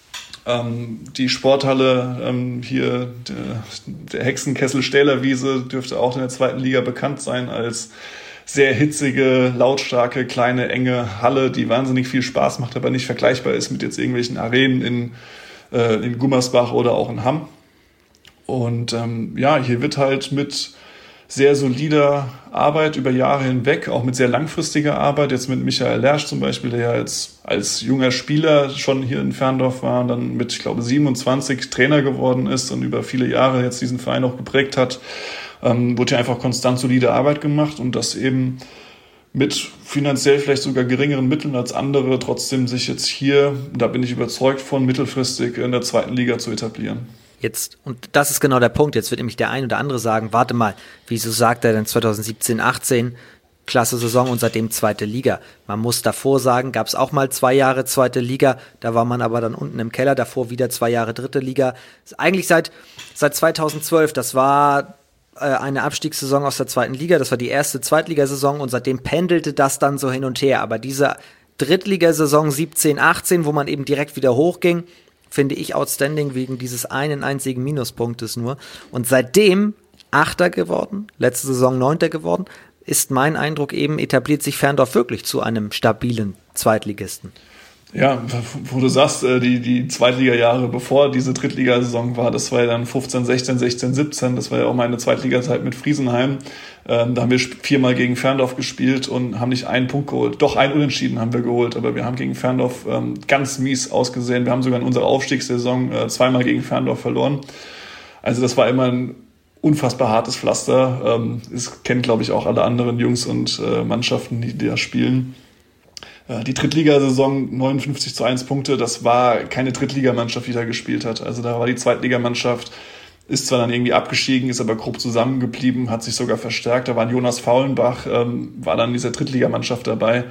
Die Sporthalle hier, der Hexenkessel Stählerwiese, dürfte auch in der zweiten Liga bekannt sein als sehr hitzige, lautstarke, kleine, enge Halle, die wahnsinnig viel Spaß macht, aber nicht vergleichbar ist mit jetzt irgendwelchen Arenen in Gummersbach oder auch in Hamm. Und hier wird halt mit sehr solider Arbeit über Jahre hinweg, auch mit sehr langfristiger Arbeit, jetzt mit Michael Lersch zum Beispiel, der ja jetzt als junger Spieler schon hier in Ferndorf war und dann mit, ich glaube, 27 Trainer geworden ist und über viele Jahre jetzt diesen Verein auch geprägt hat, wurde hier einfach konstant solide Arbeit gemacht, und das eben mit finanziell vielleicht sogar geringeren Mitteln als andere trotzdem sich jetzt hier, da bin ich überzeugt von, mittelfristig in der zweiten Liga zu etablieren. Jetzt, und das ist genau der Punkt, jetzt wird nämlich der ein oder andere sagen, warte mal, wieso sagt er denn 2017/18, klasse Saison und seitdem zweite Liga? Man muss davor sagen, gab es auch mal 2 Jahre zweite Liga, da war man aber dann unten im Keller, davor wieder 2 Jahre dritte Liga. Eigentlich seit 2012, das war eine Abstiegssaison aus der zweiten Liga, das war die erste Zweitligasaison, und seitdem pendelte das dann so hin und her, aber diese Drittligasaison 17/18, wo man eben direkt wieder hochging, finde ich outstanding wegen dieses einen einzigen Minuspunktes nur. Und seitdem 8. geworden, letzte Saison 9. geworden, ist mein Eindruck eben, etabliert sich Ferndorf wirklich zu einem stabilen Zweitligisten. Ja, wo du sagst, die Zweitliga-Jahre bevor diese Drittligasaison war, das war ja dann 15, 16, 16, 17, das war ja auch meine Zweitligazeit mit Friesenheim. Da haben wir 4-mal gegen Ferndorf gespielt und haben nicht einen Punkt geholt. Doch, ein Unentschieden haben wir geholt, aber wir haben gegen Ferndorf ganz mies ausgesehen. Wir haben sogar in unserer Aufstiegssaison 2-mal gegen Ferndorf verloren. Also das war immer ein unfassbar hartes Pflaster. Das kennen, glaube ich, auch alle anderen Jungs und Mannschaften, die da spielen. Die Drittligasaison 59:1 Punkte, das war keine Drittligamannschaft, die da gespielt hat. Also da war die Zweitligamannschaft, ist zwar dann irgendwie abgestiegen, ist aber grob zusammengeblieben, hat sich sogar verstärkt. Da war Jonas Faulenbach, war dann in dieser Drittligamannschaft dabei.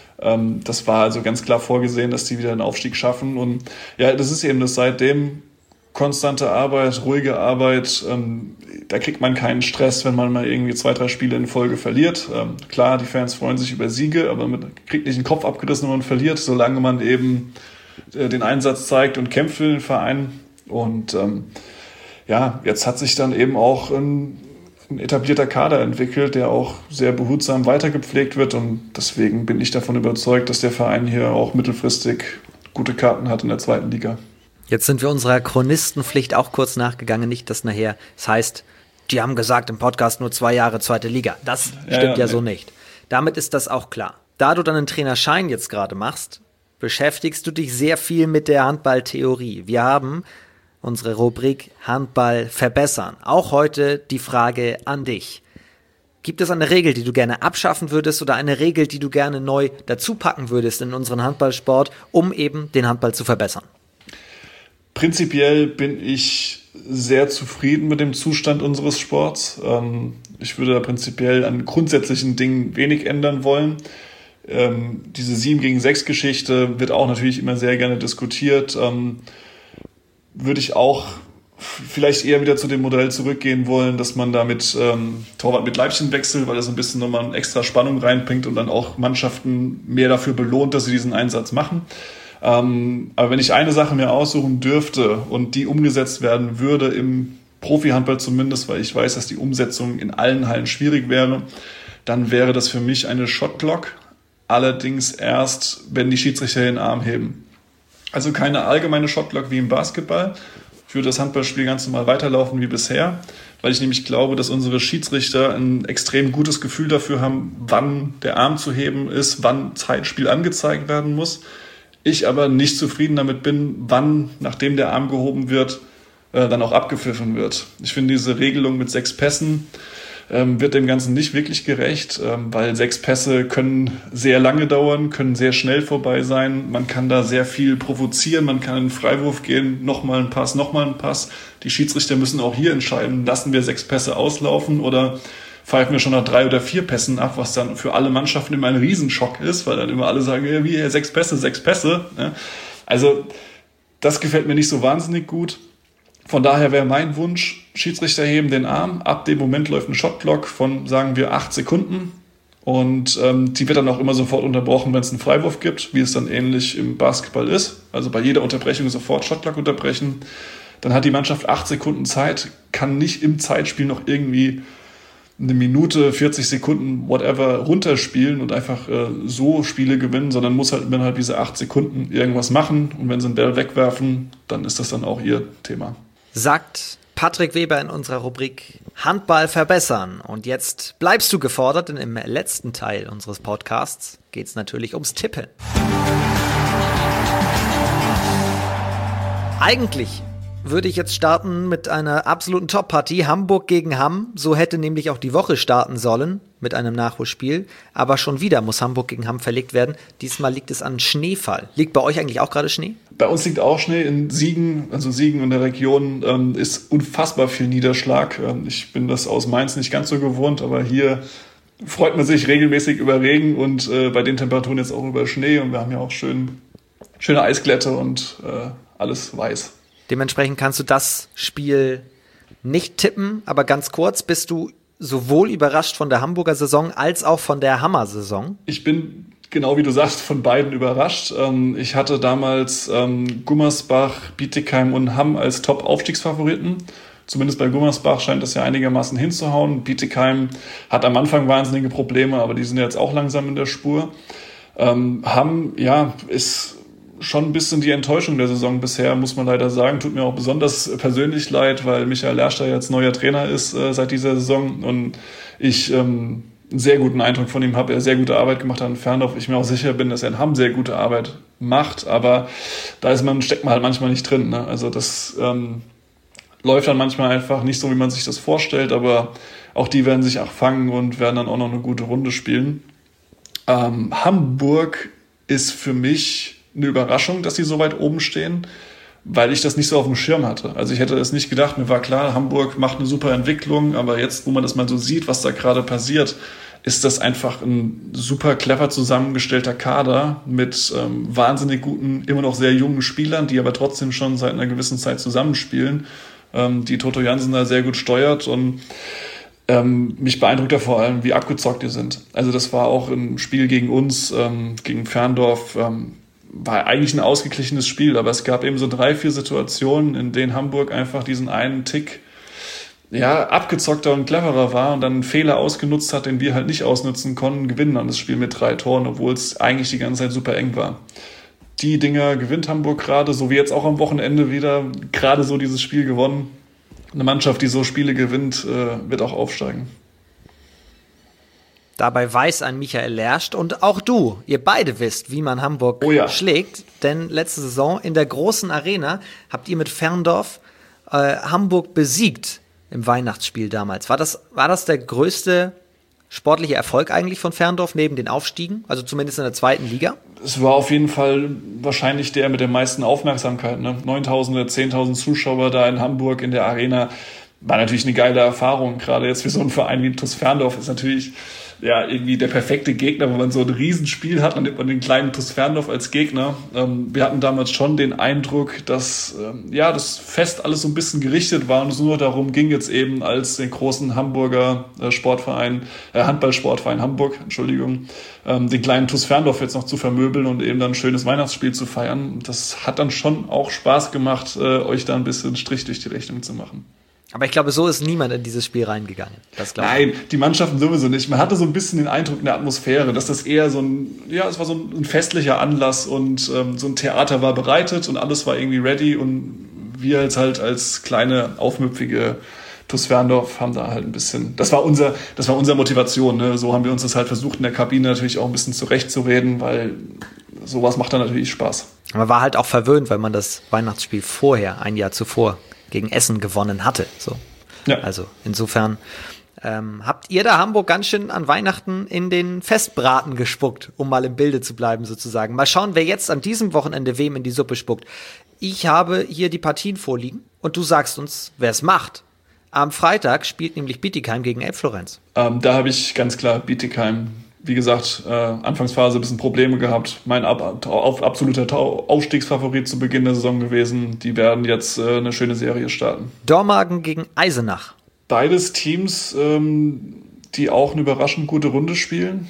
Das war also ganz klar vorgesehen, dass die wieder einen Aufstieg schaffen. Und ja, das ist eben das seitdem konstante Arbeit, ruhige Arbeit. Da kriegt man keinen Stress, wenn man mal irgendwie 2, 3 Spiele in Folge verliert. Klar, die Fans freuen sich über Siege, aber man kriegt nicht den Kopf abgerissen, wenn man verliert, solange man eben den Einsatz zeigt und kämpft für den Verein. Und jetzt hat sich dann eben auch ein etablierter Kader entwickelt, der auch sehr behutsam weitergepflegt wird. Und deswegen bin ich davon überzeugt, dass der Verein hier auch mittelfristig gute Karten hat in der zweiten Liga. Jetzt sind wir unserer Chronistenpflicht auch kurz nachgegangen, nicht, dass nachher es heißt, die haben gesagt im Podcast nur 2 Jahre zweite Liga. Das stimmt ja so nicht. Damit ist das auch klar. Da du deinen Trainerschein jetzt gerade machst, beschäftigst du dich sehr viel mit der Handballtheorie. Wir haben unsere Rubrik Handball verbessern. Auch heute die Frage an dich. Gibt es eine Regel, die du gerne abschaffen würdest oder eine Regel, die du gerne neu dazu packen würdest in unseren Handballsport, um eben den Handball zu verbessern? Prinzipiell bin ich sehr zufrieden mit dem Zustand unseres Sports. Ich würde da prinzipiell an grundsätzlichen Dingen wenig ändern wollen. Diese 7-gegen-6 wird auch natürlich immer sehr gerne diskutiert. Würde ich auch vielleicht eher wieder zu dem Modell zurückgehen wollen, dass man da mit Torwart mit Leibchen wechselt, weil das ein bisschen nochmal eine extra Spannung reinbringt und dann auch Mannschaften mehr dafür belohnt, dass sie diesen Einsatz machen. Aber wenn ich eine Sache mir aussuchen dürfte und die umgesetzt werden würde, im Profi-Handball zumindest, weil ich weiß, dass die Umsetzung in allen Hallen schwierig wäre, dann wäre das für mich eine Shotclock, allerdings erst, wenn die Schiedsrichter den Arm heben. Also keine allgemeine Shotclock wie im Basketball. Ich würde das Handballspiel ganz normal weiterlaufen wie bisher, weil ich nämlich glaube, dass unsere Schiedsrichter ein extrem gutes Gefühl dafür haben, wann der Arm zu heben ist, wann Zeitspiel angezeigt werden muss. Ich aber nicht zufrieden damit bin, wann, nachdem der Arm gehoben wird, dann auch abgepfiffen wird. Ich finde, diese Regelung mit 6 Pässen wird dem Ganzen nicht wirklich gerecht, weil 6 Pässe können sehr lange dauern, können sehr schnell vorbei sein. Man kann da sehr viel provozieren, man kann in den Freiwurf gehen, nochmal ein Pass, nochmal ein Pass. Die Schiedsrichter müssen auch hier entscheiden, lassen wir 6 Pässe auslaufen oder pfeifen wir schon nach 3 oder 4 Pässen ab, was dann für alle Mannschaften immer ein Riesenschock ist, weil dann immer alle sagen, ja, wie, 6 Pässe, 6 Pässe. Also das gefällt mir nicht so wahnsinnig gut. Von daher wäre mein Wunsch, Schiedsrichter heben den Arm. Ab dem Moment läuft ein Shotclock von, sagen wir, 8 Sekunden. Und die wird dann auch immer sofort unterbrochen, wenn es einen Freiwurf gibt, wie es dann ähnlich im Basketball ist. Also bei jeder Unterbrechung sofort Shotclock unterbrechen. Dann hat die Mannschaft 8 Sekunden Zeit, kann nicht im Zeitspiel noch irgendwie eine Minute, 40 Sekunden, whatever, runterspielen und einfach so Spiele gewinnen, sondern muss halt innerhalb dieser 8 Sekunden irgendwas machen. Und wenn sie einen Ball wegwerfen, dann ist das dann auch ihr Thema. Sagt Patrick Weber in unserer Rubrik Handball verbessern. Und jetzt bleibst du gefordert, denn im letzten Teil unseres Podcasts geht es natürlich ums Tippen. Eigentlich würde ich jetzt starten mit einer absoluten Top-Partie. Hamburg gegen Hamm. So hätte nämlich auch die Woche starten sollen mit einem Nachholspiel. Aber schon wieder muss Hamburg gegen Hamm verlegt werden. Diesmal liegt es an Schneefall. Liegt bei euch eigentlich auch gerade Schnee? Bei uns liegt auch Schnee in Siegen, also Siegen in der Region ist unfassbar viel Niederschlag. Ich bin das aus Mainz nicht ganz so gewohnt, aber hier freut man sich regelmäßig über Regen und bei den Temperaturen jetzt auch über Schnee. Und wir haben ja auch schöne Eisglätte und alles weiß. Dementsprechend kannst du das Spiel nicht tippen, aber ganz kurz, bist du sowohl überrascht von der Hamburger Saison als auch von der Hammer-Saison? Ich bin, genau wie du sagst, von beiden überrascht. Ich hatte damals Gummersbach, Bietigheim und Hamm als Top-Aufstiegsfavoriten. Zumindest bei Gummersbach scheint das ja einigermaßen hinzuhauen. Bietigheim hat am Anfang wahnsinnige Probleme, aber die sind jetzt auch langsam in der Spur. Hamm, ja, ist schon ein bisschen die Enttäuschung der Saison bisher, muss man leider sagen. Tut mir auch besonders persönlich leid, weil Michael Lerster jetzt neuer Trainer ist seit dieser Saison und ich einen sehr guten Eindruck von ihm habe. Er sehr gute Arbeit gemacht hat in Ferndorf. Ich mir auch sicher bin, dass er in Hamm sehr gute Arbeit macht, aber da steckt man halt manchmal nicht drin. Ne? Also das läuft dann manchmal einfach nicht so, wie man sich das vorstellt, aber auch die werden sich auch fangen und werden dann auch noch eine gute Runde spielen. Hamburg ist für mich eine Überraschung, dass sie so weit oben stehen, weil ich das nicht so auf dem Schirm hatte. Also ich hätte es nicht gedacht, mir war klar, Hamburg macht eine super Entwicklung, aber jetzt, wo man das mal so sieht, was da gerade passiert, ist das einfach ein super clever zusammengestellter Kader mit wahnsinnig guten, immer noch sehr jungen Spielern, die aber trotzdem schon seit einer gewissen Zeit zusammenspielen, die Toto Jansen da sehr gut steuert und mich beeindruckt ja vor allem, wie abgezockt die sind. Also das war auch im Spiel gegen uns, gegen Ferndorf, war eigentlich ein ausgeglichenes Spiel, aber es gab eben so 3-4 Situationen, in denen Hamburg einfach diesen einen Tick abgezockter und cleverer war und dann einen Fehler ausgenutzt hat, den wir halt nicht ausnutzen konnten, gewinnen dann das Spiel mit 3 Toren, obwohl es eigentlich die ganze Zeit super eng war. Die Dinger gewinnt Hamburg gerade, so wie jetzt auch am Wochenende wieder, gerade so dieses Spiel gewonnen. Eine Mannschaft, die so Spiele gewinnt, wird auch aufsteigen. Dabei weiß ein Michael Lerst und auch du, ihr beide wisst, wie man Hamburg schlägt. Denn letzte Saison in der großen Arena habt ihr mit Ferndorf Hamburg besiegt im Weihnachtsspiel damals. War das der größte sportliche Erfolg eigentlich von Ferndorf neben den Aufstiegen? Also zumindest in der 2. Liga? Es war auf jeden Fall wahrscheinlich der mit der meisten Aufmerksamkeit. Ne? 9.000 oder 10.000 Zuschauer da in Hamburg in der Arena. War natürlich eine geile Erfahrung. Gerade jetzt für so einen Verein wie TuS Ferndorf ist natürlich irgendwie der perfekte Gegner, wenn man so ein Riesenspiel hat, dann nimmt man den kleinen TuS Ferndorf als Gegner. Wir hatten damals schon den Eindruck, dass das Fest alles so ein bisschen gerichtet war und es nur darum ging jetzt eben als den großen Hamburger Handballsportverein Hamburg, den kleinen TuS Ferndorf jetzt noch zu vermöbeln und eben dann ein schönes Weihnachtsspiel zu feiern. Das hat dann schon auch Spaß gemacht, euch da ein bisschen Strich durch die Rechnung zu machen. Aber ich glaube, so ist niemand in dieses Spiel reingegangen. Nein, die Mannschaften sowieso nicht. Man hatte so ein bisschen den Eindruck in der Atmosphäre, dass das eher es war so ein festlicher Anlass und so ein Theater war bereitet und alles war irgendwie ready und wir jetzt halt als kleine, aufmüpfige TuS Ferndorf haben da halt ein bisschen, das war unsere Motivation, ne? So haben wir uns das halt versucht in der Kabine natürlich auch ein bisschen zurechtzureden, weil sowas macht dann natürlich Spaß. Man war halt auch verwöhnt, weil man das Weihnachtsspiel vorher, ein Jahr zuvor, gegen Essen gewonnen hatte. So. Ja. Also insofern habt ihr da Hamburg ganz schön an Weihnachten in den Festbraten gespuckt, um mal im Bilde zu bleiben sozusagen. Mal schauen, wer jetzt an diesem Wochenende wem in die Suppe spuckt. Ich habe hier die Partien vorliegen und du sagst uns, wer es macht. Am Freitag spielt nämlich Bietigheim gegen Elbflorenz. Da habe ich ganz klar Bietigheim, wie gesagt, Anfangsphase ein bisschen Probleme gehabt. Mein absoluter Aufstiegsfavorit zu Beginn der Saison gewesen. Die werden jetzt eine schöne Serie starten. Dormagen gegen Eisenach. Beides Teams, die auch eine überraschend gute Runde spielen.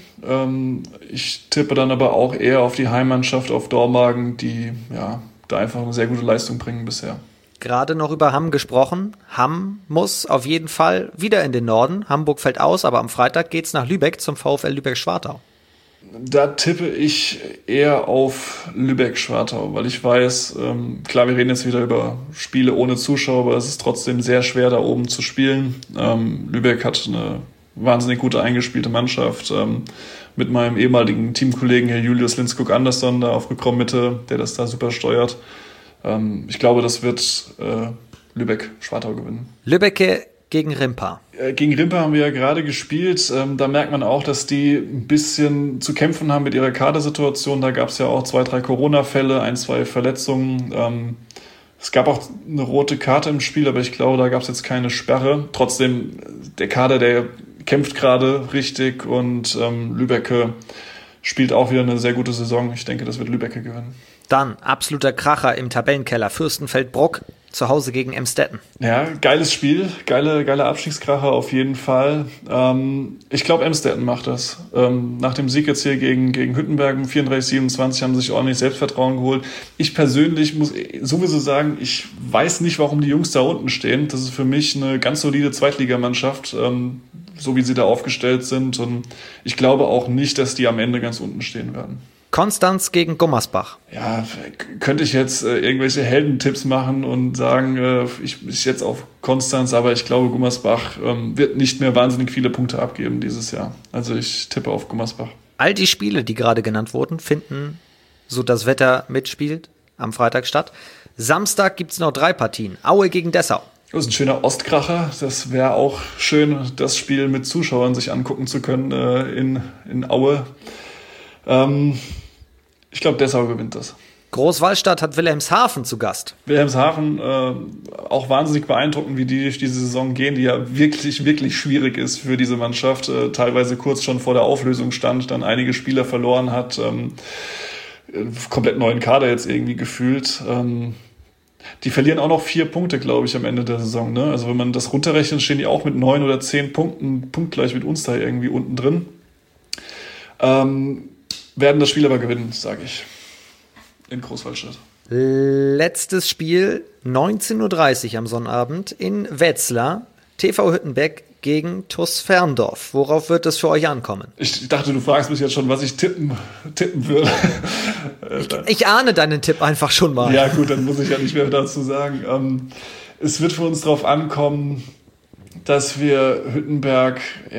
Ich tippe dann aber auch eher auf die Heimmannschaft, auf Dormagen, die da einfach eine sehr gute Leistung bringen bisher. Gerade noch über Hamm gesprochen. Hamm muss auf jeden Fall wieder in den Norden. Hamburg fällt aus, aber am Freitag geht's nach Lübeck zum VfL Lübeck-Schwartau. Da tippe ich eher auf Lübeck-Schwartau, weil ich weiß, klar, wir reden jetzt wieder über Spiele ohne Zuschauer, aber es ist trotzdem sehr schwer, da oben zu spielen. Lübeck hat eine wahnsinnig gute eingespielte Mannschaft. Mit meinem ehemaligen Teamkollegen, Herr Julius Lindskog-Andersson, da auf Rückraummitte, der das da super steuert. Ich glaube, das wird Lübeck-Schwartau gewinnen. Lübbecke gegen Rimpa. Gegen Rimpa haben wir ja gerade gespielt. Da merkt man auch, dass die ein bisschen zu kämpfen haben mit ihrer Kadersituation. Da gab es ja auch 2, 3 Corona-Fälle, 1, 2 Verletzungen. Es gab auch eine rote Karte im Spiel, aber ich glaube, da gab es jetzt keine Sperre. Trotzdem, der Kader, der kämpft gerade richtig und Lübbecke spielt auch wieder eine sehr gute Saison. Ich denke, das wird Lübbecke gewinnen. Dann absoluter Kracher im Tabellenkeller. Fürstenfeldbruck zu Hause gegen Emstetten. Ja, geiles Spiel. Geile Abstiegskracher auf jeden Fall. Ich glaube, Emstetten macht das. Nach dem Sieg jetzt hier gegen Hüttenberg 34-27 haben sie sich ordentlich Selbstvertrauen geholt. Ich persönlich muss sowieso sagen, ich weiß nicht, warum die Jungs da unten stehen. Das ist für mich eine ganz solide Zweitligamannschaft, so wie sie da aufgestellt sind. Und ich glaube auch nicht, dass die am Ende ganz unten stehen werden. Konstanz gegen Gummersbach. Ja, könnte ich jetzt irgendwelche Heldentipps machen und sagen, ich jetzt auf Konstanz, aber ich glaube, Gummersbach wird nicht mehr wahnsinnig viele Punkte abgeben dieses Jahr. Also ich tippe auf Gummersbach. All die Spiele, die gerade genannt wurden, finden, so das Wetter mitspielt, am Freitag statt. Samstag gibt's noch 3 Partien. Aue gegen Dessau. Das ist ein schöner Ostkracher. Das wäre auch schön, das Spiel mit Zuschauern sich angucken zu können in Aue. Ich glaube, Dessau gewinnt das. Großwallstadt hat Wilhelmshaven zu Gast. Wilhelmshaven, auch wahnsinnig beeindruckend, wie die durch diese Saison gehen, die ja wirklich, wirklich schwierig ist für diese Mannschaft. Teilweise kurz schon vor der Auflösung stand, dann einige Spieler verloren hat. Komplett neuen Kader jetzt irgendwie gefühlt. Die verlieren auch noch 4 Punkte, glaube ich, am Ende der Saison. Ne? Also wenn man das runterrechnet, stehen die auch mit 9 oder 10 Punkten, punktgleich mit uns da irgendwie unten drin. Werden das Spiel aber gewinnen, sage ich, in Großwallstadt. Letztes Spiel, 19:30 Uhr am Sonnabend in Wetzlar, TV Hüttenbeck gegen TuS Ferndorf. Worauf wird es für euch ankommen? Ich dachte, du fragst mich jetzt schon, was ich tippen würde. Ich ahne deinen Tipp einfach schon mal. Ja gut, dann muss ich ja nicht mehr dazu sagen. Es wird für uns darauf ankommen, dass wir Hüttenberg,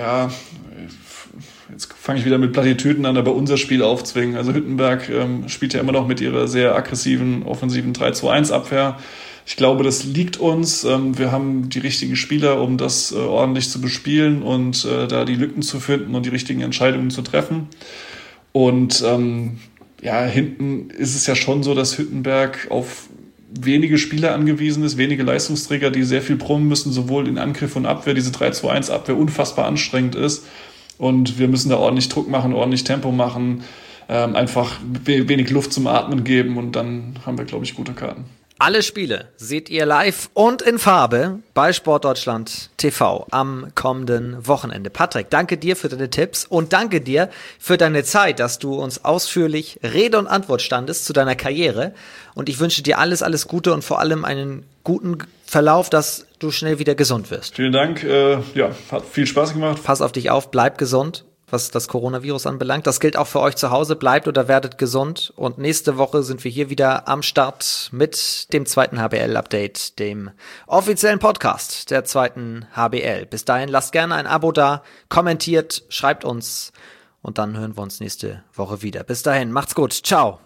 jetzt fange ich wieder mit Plattitüden an, aber unser Spiel aufzwingen. Also Hüttenberg spielt ja immer noch mit ihrer sehr aggressiven, offensiven 3-2-1-Abwehr. Ich glaube, das liegt uns. Wir haben die richtigen Spieler, um das ordentlich zu bespielen und da die Lücken zu finden und die richtigen Entscheidungen zu treffen. Und hinten ist es ja schon so, dass Hüttenberg auf wenige Spieler angewiesen ist, wenige Leistungsträger, die sehr viel brummen müssen, sowohl in Angriff und Abwehr. Diese 3-2-1-Abwehr unfassbar anstrengend ist. Und wir müssen da ordentlich Druck machen, ordentlich Tempo machen, einfach wenig Luft zum Atmen geben und dann haben wir, glaube ich, gute Karten. Alle Spiele seht ihr live und in Farbe bei Sportdeutschland TV am kommenden Wochenende. Patrick, danke dir für deine Tipps und danke dir für deine Zeit, dass du uns ausführlich Rede und Antwort standest zu deiner Karriere. Und ich wünsche dir alles Gute und vor allem einen guten Verlauf, dass du schnell wieder gesund wirst. Vielen Dank. Hat viel Spaß gemacht. Pass auf dich auf, bleib gesund. was das Coronavirus anbelangt. Das gilt auch für euch zu Hause. Bleibt oder werdet gesund. Und nächste Woche sind wir hier wieder am Start mit dem zweiten HBL-Update, dem offiziellen Podcast der zweiten HBL. Bis dahin lasst gerne ein Abo da, kommentiert, schreibt uns und dann hören wir uns nächste Woche wieder. Bis dahin, macht's gut. Ciao.